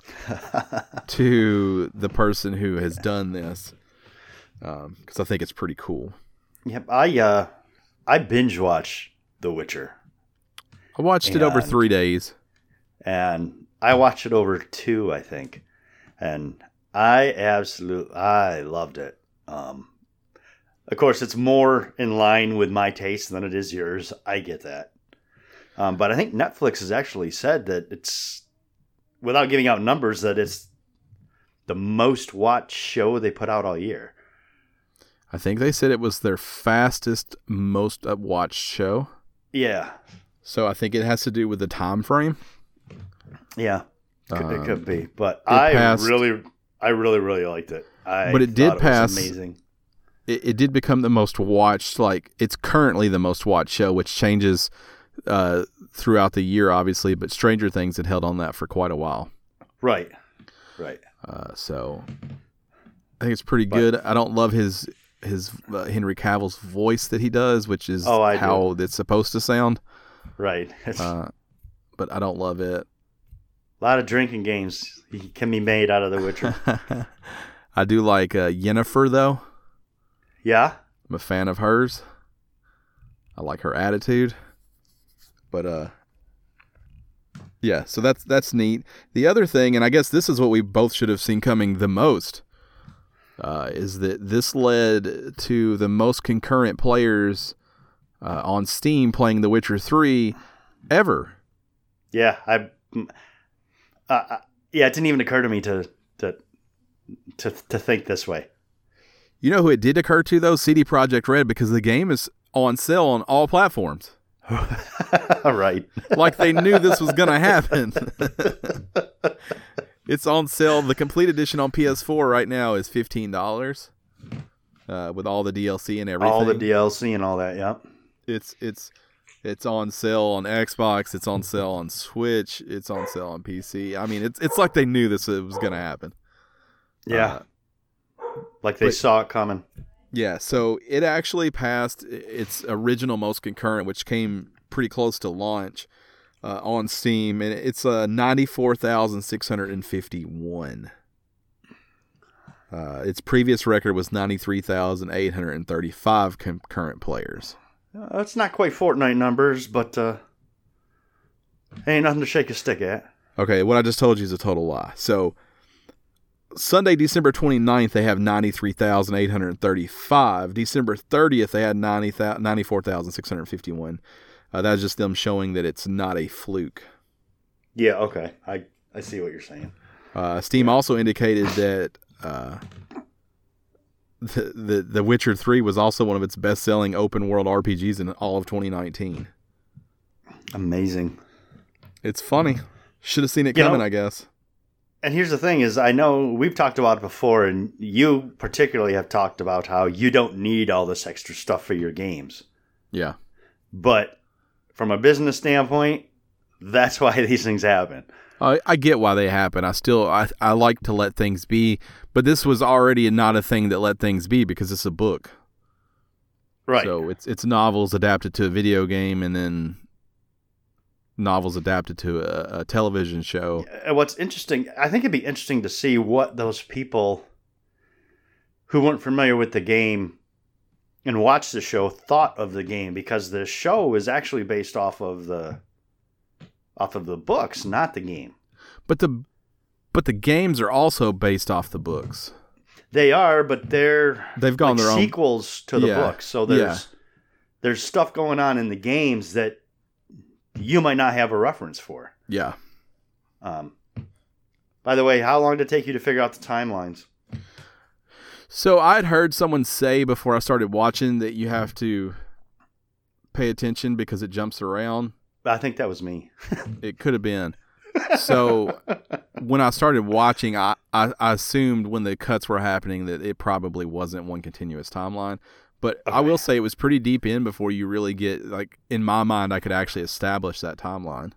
Speaker 1: to the person who has done this because um, I think it's pretty cool.
Speaker 2: Yep, I uh, I binge watch The Witcher.
Speaker 1: I watched
Speaker 2: and,
Speaker 1: it over three days,
Speaker 2: and I watched it over two, I think, and I absolutely I loved it. Um, Of course, it's more in line with my taste than it is yours. I get that. Um, but I think Netflix has actually said that it's, without giving out numbers, that it's the most watched show they put out all year.
Speaker 1: I think they said it was their fastest, most watched show.
Speaker 2: Yeah.
Speaker 1: So I think it has to do with the time frame.
Speaker 2: Yeah, could,
Speaker 1: um,
Speaker 2: it could be. But I
Speaker 1: passed,
Speaker 2: really, I really, really liked it. I
Speaker 1: but it did
Speaker 2: thought
Speaker 1: pass.
Speaker 2: It was amazing.
Speaker 1: It, it did become the most watched, like it's currently the most watched show, which changes uh, throughout the year, obviously, but Stranger Things had held on that for quite a while.
Speaker 2: Right, right.
Speaker 1: Uh, so I think it's pretty
Speaker 2: But,
Speaker 1: good. I don't love his his uh, Henry Cavill's voice that he does, which is
Speaker 2: oh, I
Speaker 1: how
Speaker 2: do.
Speaker 1: it's supposed to sound.
Speaker 2: Right.
Speaker 1: Uh, but I don't love it.
Speaker 2: A lot of drinking games can be made out of The Witcher.
Speaker 1: I do like uh, Yennefer, though.
Speaker 2: Yeah?
Speaker 1: I'm a fan of hers. I like her attitude. But, uh, yeah, so that's that's neat. The other thing, and I guess this is what we both should have seen coming the most, uh, is that this led to the most concurrent players uh, on Steam playing The Witcher three ever.
Speaker 2: Yeah, I, uh, yeah, it didn't even occur to me to to to, to think this way.
Speaker 1: You know who it did occur to, though? C D Projekt Red, because the game is on sale on all platforms.
Speaker 2: Right.
Speaker 1: Like they knew this was going to happen. It's on sale. The complete edition on P S four right now is fifteen dollars uh, with all the D L C and everything.
Speaker 2: All the D L C and all that, yeah.
Speaker 1: It's it's it's on sale on Xbox. It's on sale on Switch. It's on sale on P C. I mean, it's it's like they knew this was going to happen.
Speaker 2: Yeah. Uh, like they but, saw it coming.
Speaker 1: Yeah, so it actually passed its original most concurrent, which came pretty close to launch uh, on Steam, and it's uh, ninety-four thousand six hundred fifty-one. Uh, its previous record was ninety-three thousand eight hundred thirty-five concurrent players.
Speaker 2: Uh, it's not quite Fortnite numbers, but uh, ain't nothing to shake a stick at.
Speaker 1: Okay, what I just told you is a total lie. So Sunday, December twenty-ninth, they have ninety-three thousand eight hundred thirty-five. December thirtieth, they had ninety-four thousand six hundred fifty-one. Uh, that's just them showing that it's not a fluke.
Speaker 2: Yeah, okay. I, I see what you're saying.
Speaker 1: Uh, Steam also indicated that uh, the, the The Witcher three was also one of its best-selling open-world R P Gs in all of twenty nineteen.
Speaker 2: Amazing.
Speaker 1: It's funny. Should have seen it
Speaker 2: you
Speaker 1: coming,
Speaker 2: know,
Speaker 1: I guess.
Speaker 2: And here's the thing is, I know we've talked about it before, and you particularly have talked about how you don't need all this extra stuff for your games.
Speaker 1: Yeah.
Speaker 2: But from a business standpoint, that's why these things happen.
Speaker 1: I, I get why they happen. I still, I, I like to let things be, but this was already not a thing that let things be because it's a book.
Speaker 2: Right.
Speaker 1: So it's it's novels adapted to a video game, and then novels adapted to a, a television show.
Speaker 2: And what's interesting, I think it'd be interesting to see what those people who weren't familiar with the game and watched the show thought of the game, because the show is actually based off of the off of the books, not the game.
Speaker 1: But the but the games are also based off the books.
Speaker 2: They are, but they're
Speaker 1: they've gone
Speaker 2: like
Speaker 1: their own
Speaker 2: sequels to the
Speaker 1: yeah.
Speaker 2: books. So there's
Speaker 1: Yeah.
Speaker 2: there's stuff going on in the games that you might not have a reference for.
Speaker 1: Yeah.
Speaker 2: Um, by the way, how long did it take you to figure out the timelines?
Speaker 1: So I'd heard someone say before I started watching that you have to pay attention because it jumps around.
Speaker 2: I think that was me.
Speaker 1: It could have been. So when I started watching, I, I, I assumed when the cuts were happening that it probably wasn't one continuous timeline. But
Speaker 2: Okay.
Speaker 1: I will say it was pretty deep in before you really get, like, in my mind, I could actually establish that timeline.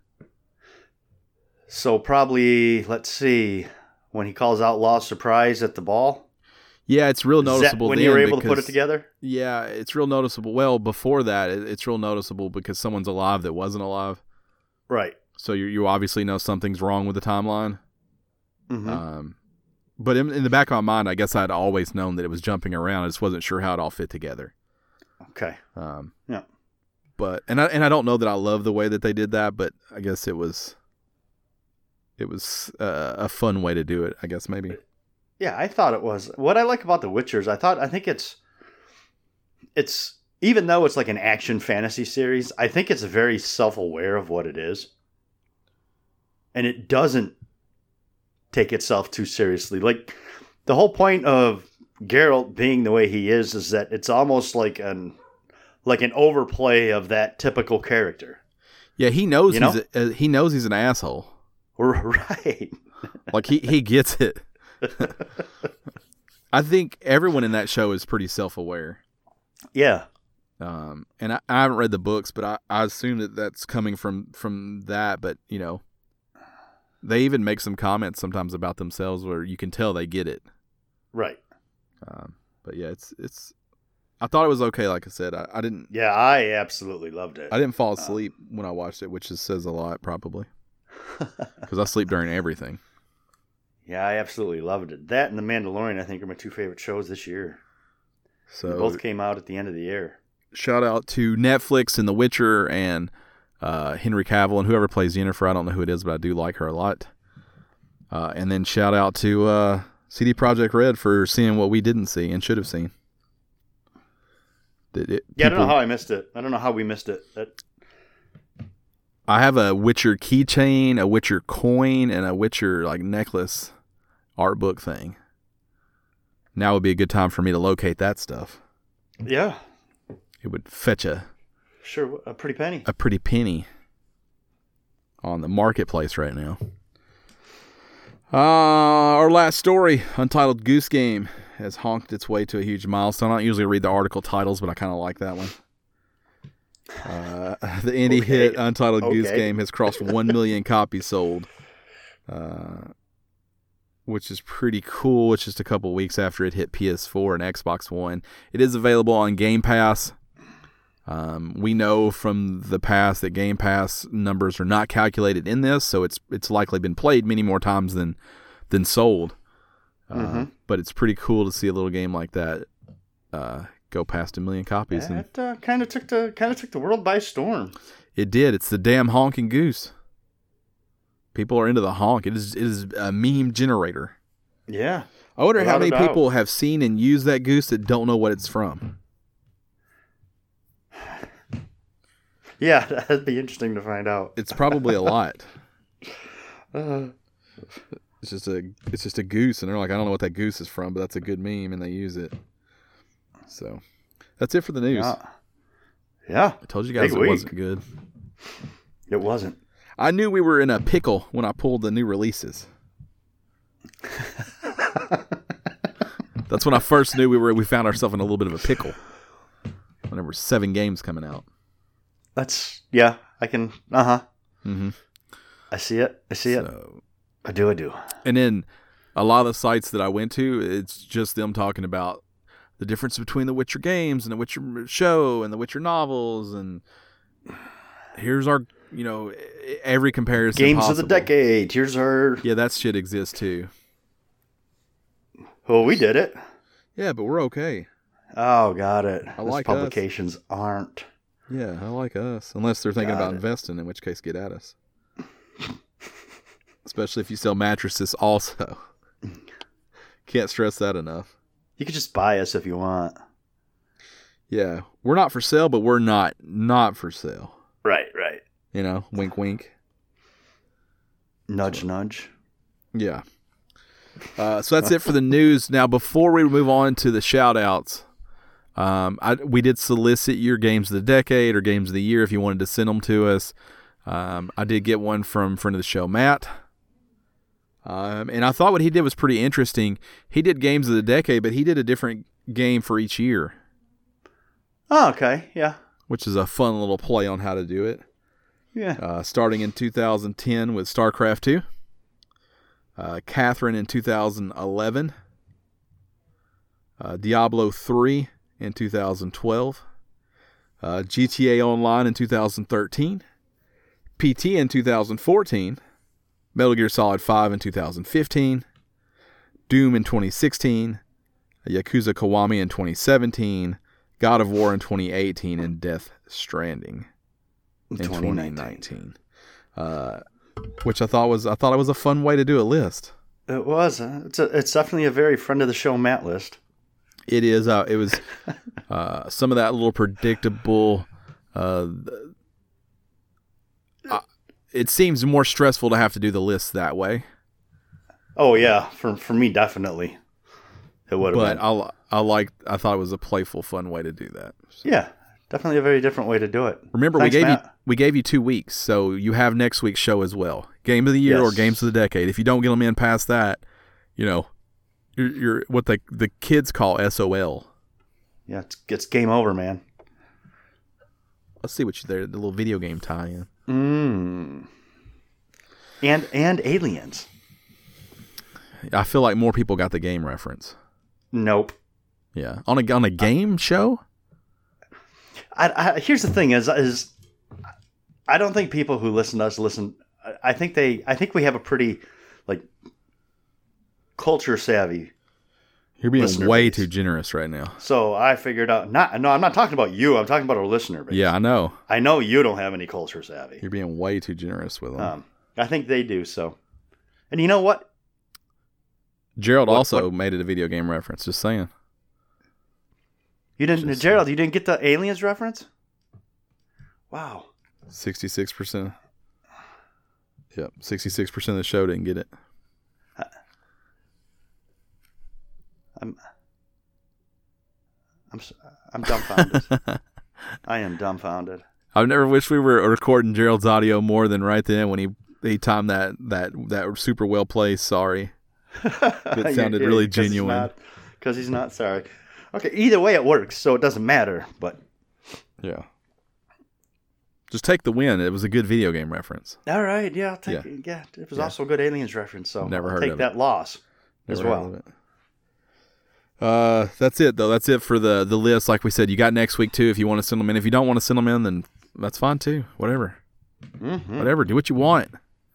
Speaker 2: So probably, let's see, when he calls out Law Surprise at the ball.
Speaker 1: Yeah, it's real
Speaker 2: Is that
Speaker 1: noticeable
Speaker 2: when
Speaker 1: then
Speaker 2: you were able to put
Speaker 1: because-
Speaker 2: it together?
Speaker 1: Yeah, it's real noticeable. Well, before that, it, it's real noticeable because someone's alive that wasn't alive.
Speaker 2: Right.
Speaker 1: So you you obviously know something's wrong with the timeline.
Speaker 2: Mm-hmm.
Speaker 1: Um, but in, in the back of my mind, I guess I'd always known that it was jumping around. I just wasn't sure how it all fit together.
Speaker 2: Okay.
Speaker 1: Um,
Speaker 2: Yeah.
Speaker 1: But and I and I don't know that I love the way that they did that, but I guess it was it was uh, a fun way to do it. I guess maybe.
Speaker 2: Yeah, I thought it was. What I like about The Witchers, I thought, I think it's, it's, even though it's like an action fantasy series, I think it's very self-aware of what it is. And it doesn't take itself too seriously. Like, the whole point of Geralt being the way he is, is that it's almost like an, like an overplay of that typical character.
Speaker 1: Yeah, he knows
Speaker 2: You know?
Speaker 1: he's a, uh, he knows he's an asshole.
Speaker 2: Right.
Speaker 1: Like he he gets it. I think everyone in that show is pretty self-aware.
Speaker 2: Yeah.
Speaker 1: Um, and I, I haven't read the books, but I, I assume that that's coming from, from that. But, you know, they even make some comments sometimes about themselves where you can tell they get it.
Speaker 2: Right.
Speaker 1: Um, but yeah, it's, it's, I thought it was okay. Like I said, I, I didn't,
Speaker 2: Yeah, I absolutely loved it.
Speaker 1: I didn't fall asleep uh, when I watched it, which is, says a lot probably because I sleep during everything.
Speaker 2: Yeah, I absolutely loved it. That and The Mandalorian, I think, are my two favorite shows this year.
Speaker 1: So
Speaker 2: They both came out at the end of the year.
Speaker 1: Shout out to Netflix and The Witcher and uh, Henry Cavill and whoever plays Yennefer. I don't know who it is, but I do like her a lot. Uh, and then shout out to uh, C D Projekt Red for seeing what we didn't see and should have seen. It, it,
Speaker 2: Yeah,
Speaker 1: people,
Speaker 2: I don't know how I missed it. I don't know how we missed it. That,
Speaker 1: I have a Witcher keychain, a Witcher coin, and a Witcher like necklace art book thing. Now would be a good time for me to locate that stuff.
Speaker 2: yeah,
Speaker 1: It would fetch a
Speaker 2: sure, a pretty penny.
Speaker 1: a pretty penny on the marketplace right now. Uh, our last story, Untitled Goose Game, has honked its way to a huge milestone. I don't usually read the article titles, but I kind of like that one. Uh, the indie
Speaker 2: Okay.
Speaker 1: hit Untitled Goose
Speaker 2: Okay.
Speaker 1: Game has crossed one million copies sold, uh, which is pretty cool. It's just a couple weeks after it hit P S four and Xbox One. It is available on Game Pass. Um, we know from the past that Game Pass numbers are not calculated in this, so it's it's likely been played many more times than than sold. Uh,
Speaker 2: Mm-hmm.
Speaker 1: But it's pretty cool to see a little game like that uh, go past a million copies. And
Speaker 2: That uh, kind of took the kind of took the world by storm.
Speaker 1: it did. It's the damn honking goose. People are into the honk. It is it is a meme generator.
Speaker 2: Yeah,
Speaker 1: I wonder how
Speaker 2: Without a
Speaker 1: many
Speaker 2: doubt.
Speaker 1: people have seen and used that goose that don't know what it's from.
Speaker 2: yeah, that'd be interesting to find out.
Speaker 1: It's probably a lot.
Speaker 2: Uh,
Speaker 1: It's just a it's just a goose, and they're like, I don't know what that goose is from, but that's a good meme, and they use it. So that's it for the news.
Speaker 2: yeah, yeah,
Speaker 1: I told you guys
Speaker 2: Big
Speaker 1: it
Speaker 2: week.
Speaker 1: wasn't good.
Speaker 2: it wasn't.
Speaker 1: I knew we were in a pickle when I pulled the new releases. That's when I first knew we were we found ourselves in a little bit of a pickle. When there were seven games coming out.
Speaker 2: That's yeah. I can. Uh huh.
Speaker 1: Mm-hmm.
Speaker 2: I see it. I see it.
Speaker 1: So,
Speaker 2: I do. I do.
Speaker 1: and then a lot of the sites that I went to, it's just them talking about the difference between the Witcher games and the Witcher show and the Witcher novels, and here's our, you know, every comparison
Speaker 2: Games
Speaker 1: possible.
Speaker 2: of the decade. Here's our.
Speaker 1: Yeah, that shit exists too.
Speaker 2: Oh, we did it.
Speaker 1: Yeah, but we're okay.
Speaker 2: Oh, got it.
Speaker 1: I
Speaker 2: Those
Speaker 1: like
Speaker 2: publications us. aren't.
Speaker 1: Yeah, I like us. Unless they're thinking
Speaker 2: got
Speaker 1: about
Speaker 2: it.
Speaker 1: investing, in which case, get at us. Especially if you sell mattresses also. Can't stress that enough.
Speaker 2: You could just buy us if you want.
Speaker 1: Yeah, we're not for sale, but we're not not for sale.
Speaker 2: Right, right.
Speaker 1: You know, wink, wink.
Speaker 2: Nudge,
Speaker 1: so,
Speaker 2: nudge.
Speaker 1: Yeah. Uh, so that's it for the news. Now, before we move on to the shout-outs, um, I, we did solicit your games of the decade or games of the year if you wanted to send them to us. Um, I did get one from friend of the show, Matt. Um, and I thought what he did was pretty interesting. He did games of the decade, but he did a different game for each year.
Speaker 2: Oh, okay. Yeah.
Speaker 1: Which is a fun little play on how to do it.
Speaker 2: Yeah.
Speaker 1: Uh, starting in two thousand ten with StarCraft two. Uh, Catherine in two thousand eleven. Uh, Diablo three in two thousand twelve. Uh, G T A Online in two thousand thirteen. P T in two thousand fourteen. Metal Gear Solid five in two thousand fifteen. Doom in twenty sixteen. Yakuza Kiwami in twenty seventeen. God of War in twenty eighteen. And Death Stranding in twenty nineteen. Uh, which I thought was I thought it was a fun way to do a list.
Speaker 2: It was. Uh, it's a, it's definitely a very friend of the show Matt list.
Speaker 1: It is. Uh, it was uh, some of that little predictable. Uh, uh, it seems more stressful to have to do the list that way.
Speaker 2: Oh yeah, for for me definitely. It would have
Speaker 1: But
Speaker 2: been.
Speaker 1: I I like I thought it was a playful, fun way to do that. So.
Speaker 2: Yeah, definitely a very different way to do it.
Speaker 1: Remember,
Speaker 2: Thanks,
Speaker 1: we gave
Speaker 2: Matt.
Speaker 1: you we gave you two weeks, so you have next week's show as well. Game of the year
Speaker 2: Yes.
Speaker 1: or games of the decade. If you don't get them in past that, you know, you're, you're what the the kids call S O L.
Speaker 2: Yeah, it's, it's game over, man.
Speaker 1: Let's see what you there. The little video game tie-in.
Speaker 2: Mm. And and aliens.
Speaker 1: I feel like more people got the game reference.
Speaker 2: Nope.
Speaker 1: Yeah, on a on a game show.
Speaker 2: I, I, here's the thing: is is I don't think people who listen to us listen. I, I think they. I think we have a pretty like culture savvy.
Speaker 1: You're being
Speaker 2: Listener
Speaker 1: way
Speaker 2: base.
Speaker 1: too generous right now.
Speaker 2: So I figured out. Not no, I'm not talking about you. I'm talking about our listener base.
Speaker 1: Yeah, I know.
Speaker 2: I know you don't have any culture savvy.
Speaker 1: You're being way too generous with them.
Speaker 2: Um, I think they do. So, and you know what?
Speaker 1: Gerald
Speaker 2: what-
Speaker 1: also
Speaker 2: what-
Speaker 1: made it a video game reference. Just saying.
Speaker 2: You didn't,
Speaker 1: Just-
Speaker 2: Gerald. You didn't get the aliens reference. Wow.
Speaker 1: Sixty-six percent. Yep, sixty-six percent of the show didn't get it.
Speaker 2: I'm. I'm. s- I'm dumbfounded. I am dumbfounded.
Speaker 1: I've never wished we were recording Gerald's audio more than right then when he he timed that that that super well placed. Sorry, it sounded really genuine.
Speaker 2: Because he's not sorry. Okay, either way it works, so it doesn't matter. But
Speaker 1: Yeah. Just take the win. It was a good video game reference.
Speaker 2: all right, yeah, I'll take
Speaker 1: Yeah.
Speaker 2: it. Yeah, it was
Speaker 1: Yeah.
Speaker 2: also a good aliens reference. So
Speaker 1: Never
Speaker 2: I'll
Speaker 1: heard
Speaker 2: take
Speaker 1: of
Speaker 2: that
Speaker 1: it.
Speaker 2: loss as
Speaker 1: Never heard
Speaker 2: well.
Speaker 1: of it. Uh, that's it though. That's it for the the list. Like we said, you got next week too. If you want to send them in, if you don't want to send them in, then that's fine too. Whatever,
Speaker 2: Mm-hmm.
Speaker 1: whatever. Do what you want.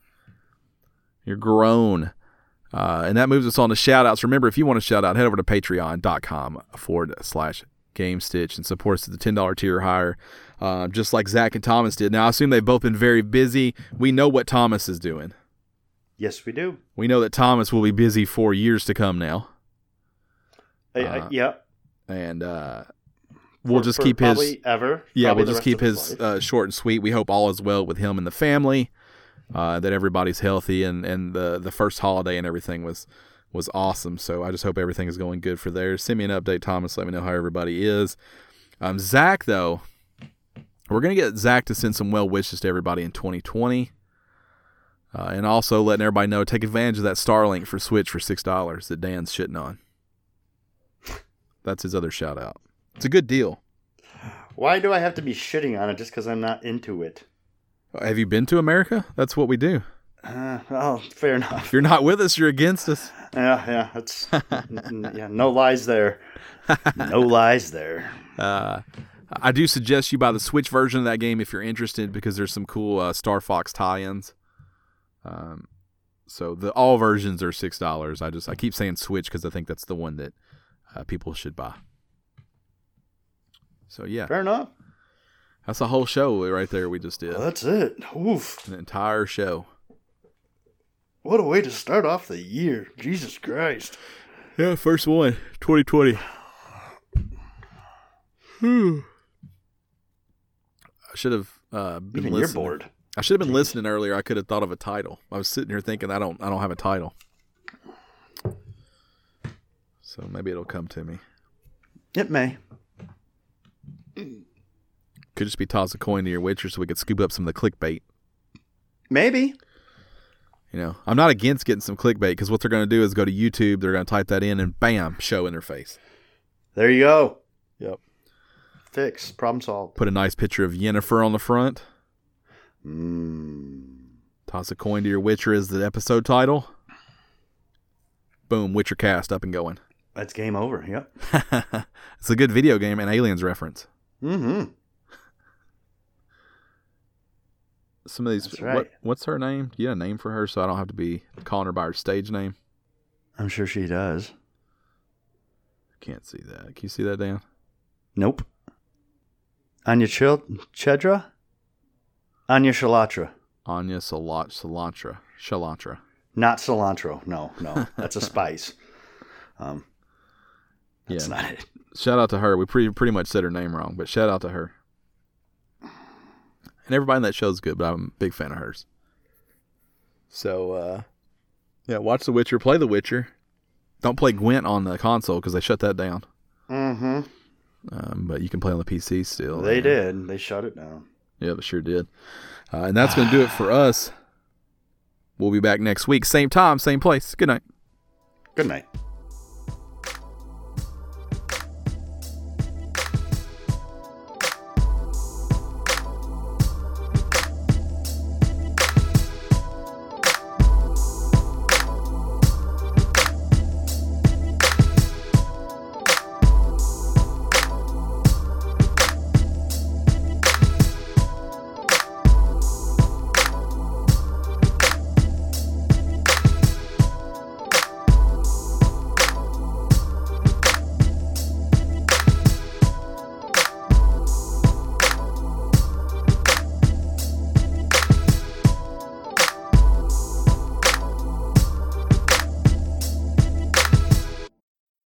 Speaker 1: You're grown. Uh, and that moves us on to shout outs. Remember, if you want to shout out, head over to patreon.com forward slash game stitch and support us at the ten dollars tier or higher. Uh, just like Zach and Thomas did. Now, I assume they've both been very busy. We know what Thomas is doing.
Speaker 2: Yes, we do.
Speaker 1: We know that Thomas will be busy for years to come now.
Speaker 2: I, I,
Speaker 1: Uh,
Speaker 2: yeah.
Speaker 1: And uh, we'll
Speaker 2: For-
Speaker 1: just
Speaker 2: for
Speaker 1: keep his
Speaker 2: probably ever.
Speaker 1: yeah,
Speaker 2: Probably
Speaker 1: we'll
Speaker 2: the
Speaker 1: just
Speaker 2: rest
Speaker 1: keep
Speaker 2: of
Speaker 1: his
Speaker 2: life.
Speaker 1: uh, short and sweet. We hope all is well with him and the family. Uh, that everybody's healthy and, and the the first holiday and everything was was awesome. So I just hope everything is going good for theirs. Send me an update, Thomas. Let me know how everybody is. Um, Zach though, we're gonna get Zach to send some well wishes to everybody in twenty twenty. Uh, and also letting everybody know, take advantage of that Starlink for Switch for six dollars that Dan's shitting on. That's his other shout out. It's a good deal.
Speaker 2: Why do I have to be shitting on it just because I'm not into it?
Speaker 1: Have you been to America? That's what we do.
Speaker 2: Uh, oh, fair enough.
Speaker 1: If you're not with us, you're against us.
Speaker 2: Yeah, yeah, that's n- n- yeah. No lies there. No lies there.
Speaker 1: Uh, I do suggest you buy the Switch version of that game if you're interested, because there's some cool uh, Star Fox tie-ins. Um, so the all versions are six dollars. I just I keep saying Switch because I think that's the one that uh, people should buy. So yeah,
Speaker 2: Fair enough.
Speaker 1: that's a whole show right there we just did.
Speaker 2: Well, that's it. Oof.
Speaker 1: An entire show.
Speaker 2: What a way to start off the year. Jesus Christ.
Speaker 1: Yeah, first one, twenty twenty. I should have uh, been
Speaker 2: Even
Speaker 1: listening.
Speaker 2: you're bored.
Speaker 1: I should have been listening earlier. I could have thought of a title. I was sitting here thinking I don't I don't have a title. So maybe it'll come to me.
Speaker 2: It may.
Speaker 1: Could just be toss a coin to your Witcher so we could scoop up some of the clickbait.
Speaker 2: Maybe.
Speaker 1: You know, I'm not against getting some clickbait because what they're going to do is go to YouTube, they're going to type that in, and bam, show in their face.
Speaker 2: There you go.
Speaker 1: Yep.
Speaker 2: Fix. Problem solved.
Speaker 1: Put a nice picture of Yennefer on the front.
Speaker 2: Mm.
Speaker 1: Toss a coin to your Witcher is the episode title. Boom, Witcher cast up and going.
Speaker 2: That's game over. Yep.
Speaker 1: It's a good video game and Aliens reference.
Speaker 2: Mm-hmm.
Speaker 1: Some of these.
Speaker 2: That's right.
Speaker 1: What, what's her name? Do you have a name for her so I don't have to be calling her by her stage name?
Speaker 2: I'm sure she does.
Speaker 1: Can't see that. Can you see that, Dan?
Speaker 2: Nope. Anya Chil- Chedra? Anya Shalatra.
Speaker 1: Anya Salat Cilantro. Cilantro.
Speaker 2: Not cilantro. No, no. That's a spice. Um, that's
Speaker 1: Yeah.
Speaker 2: not it.
Speaker 1: Shout out to her. We pretty pretty much said her name wrong, but shout out to her. And everybody in that show's good, but I'm a big fan of hers. So, uh, yeah, watch The Witcher. Play The Witcher. Don't play Gwent on the console because they shut that down.
Speaker 2: Mm-hmm.
Speaker 1: Um, but you can play on the P C still.
Speaker 2: They
Speaker 1: yeah.
Speaker 2: did. They shut it down.
Speaker 1: Yeah, they sure did. Uh, and that's going to do it for us. We'll be back next week. Same time, same place. Good night.
Speaker 2: Good night.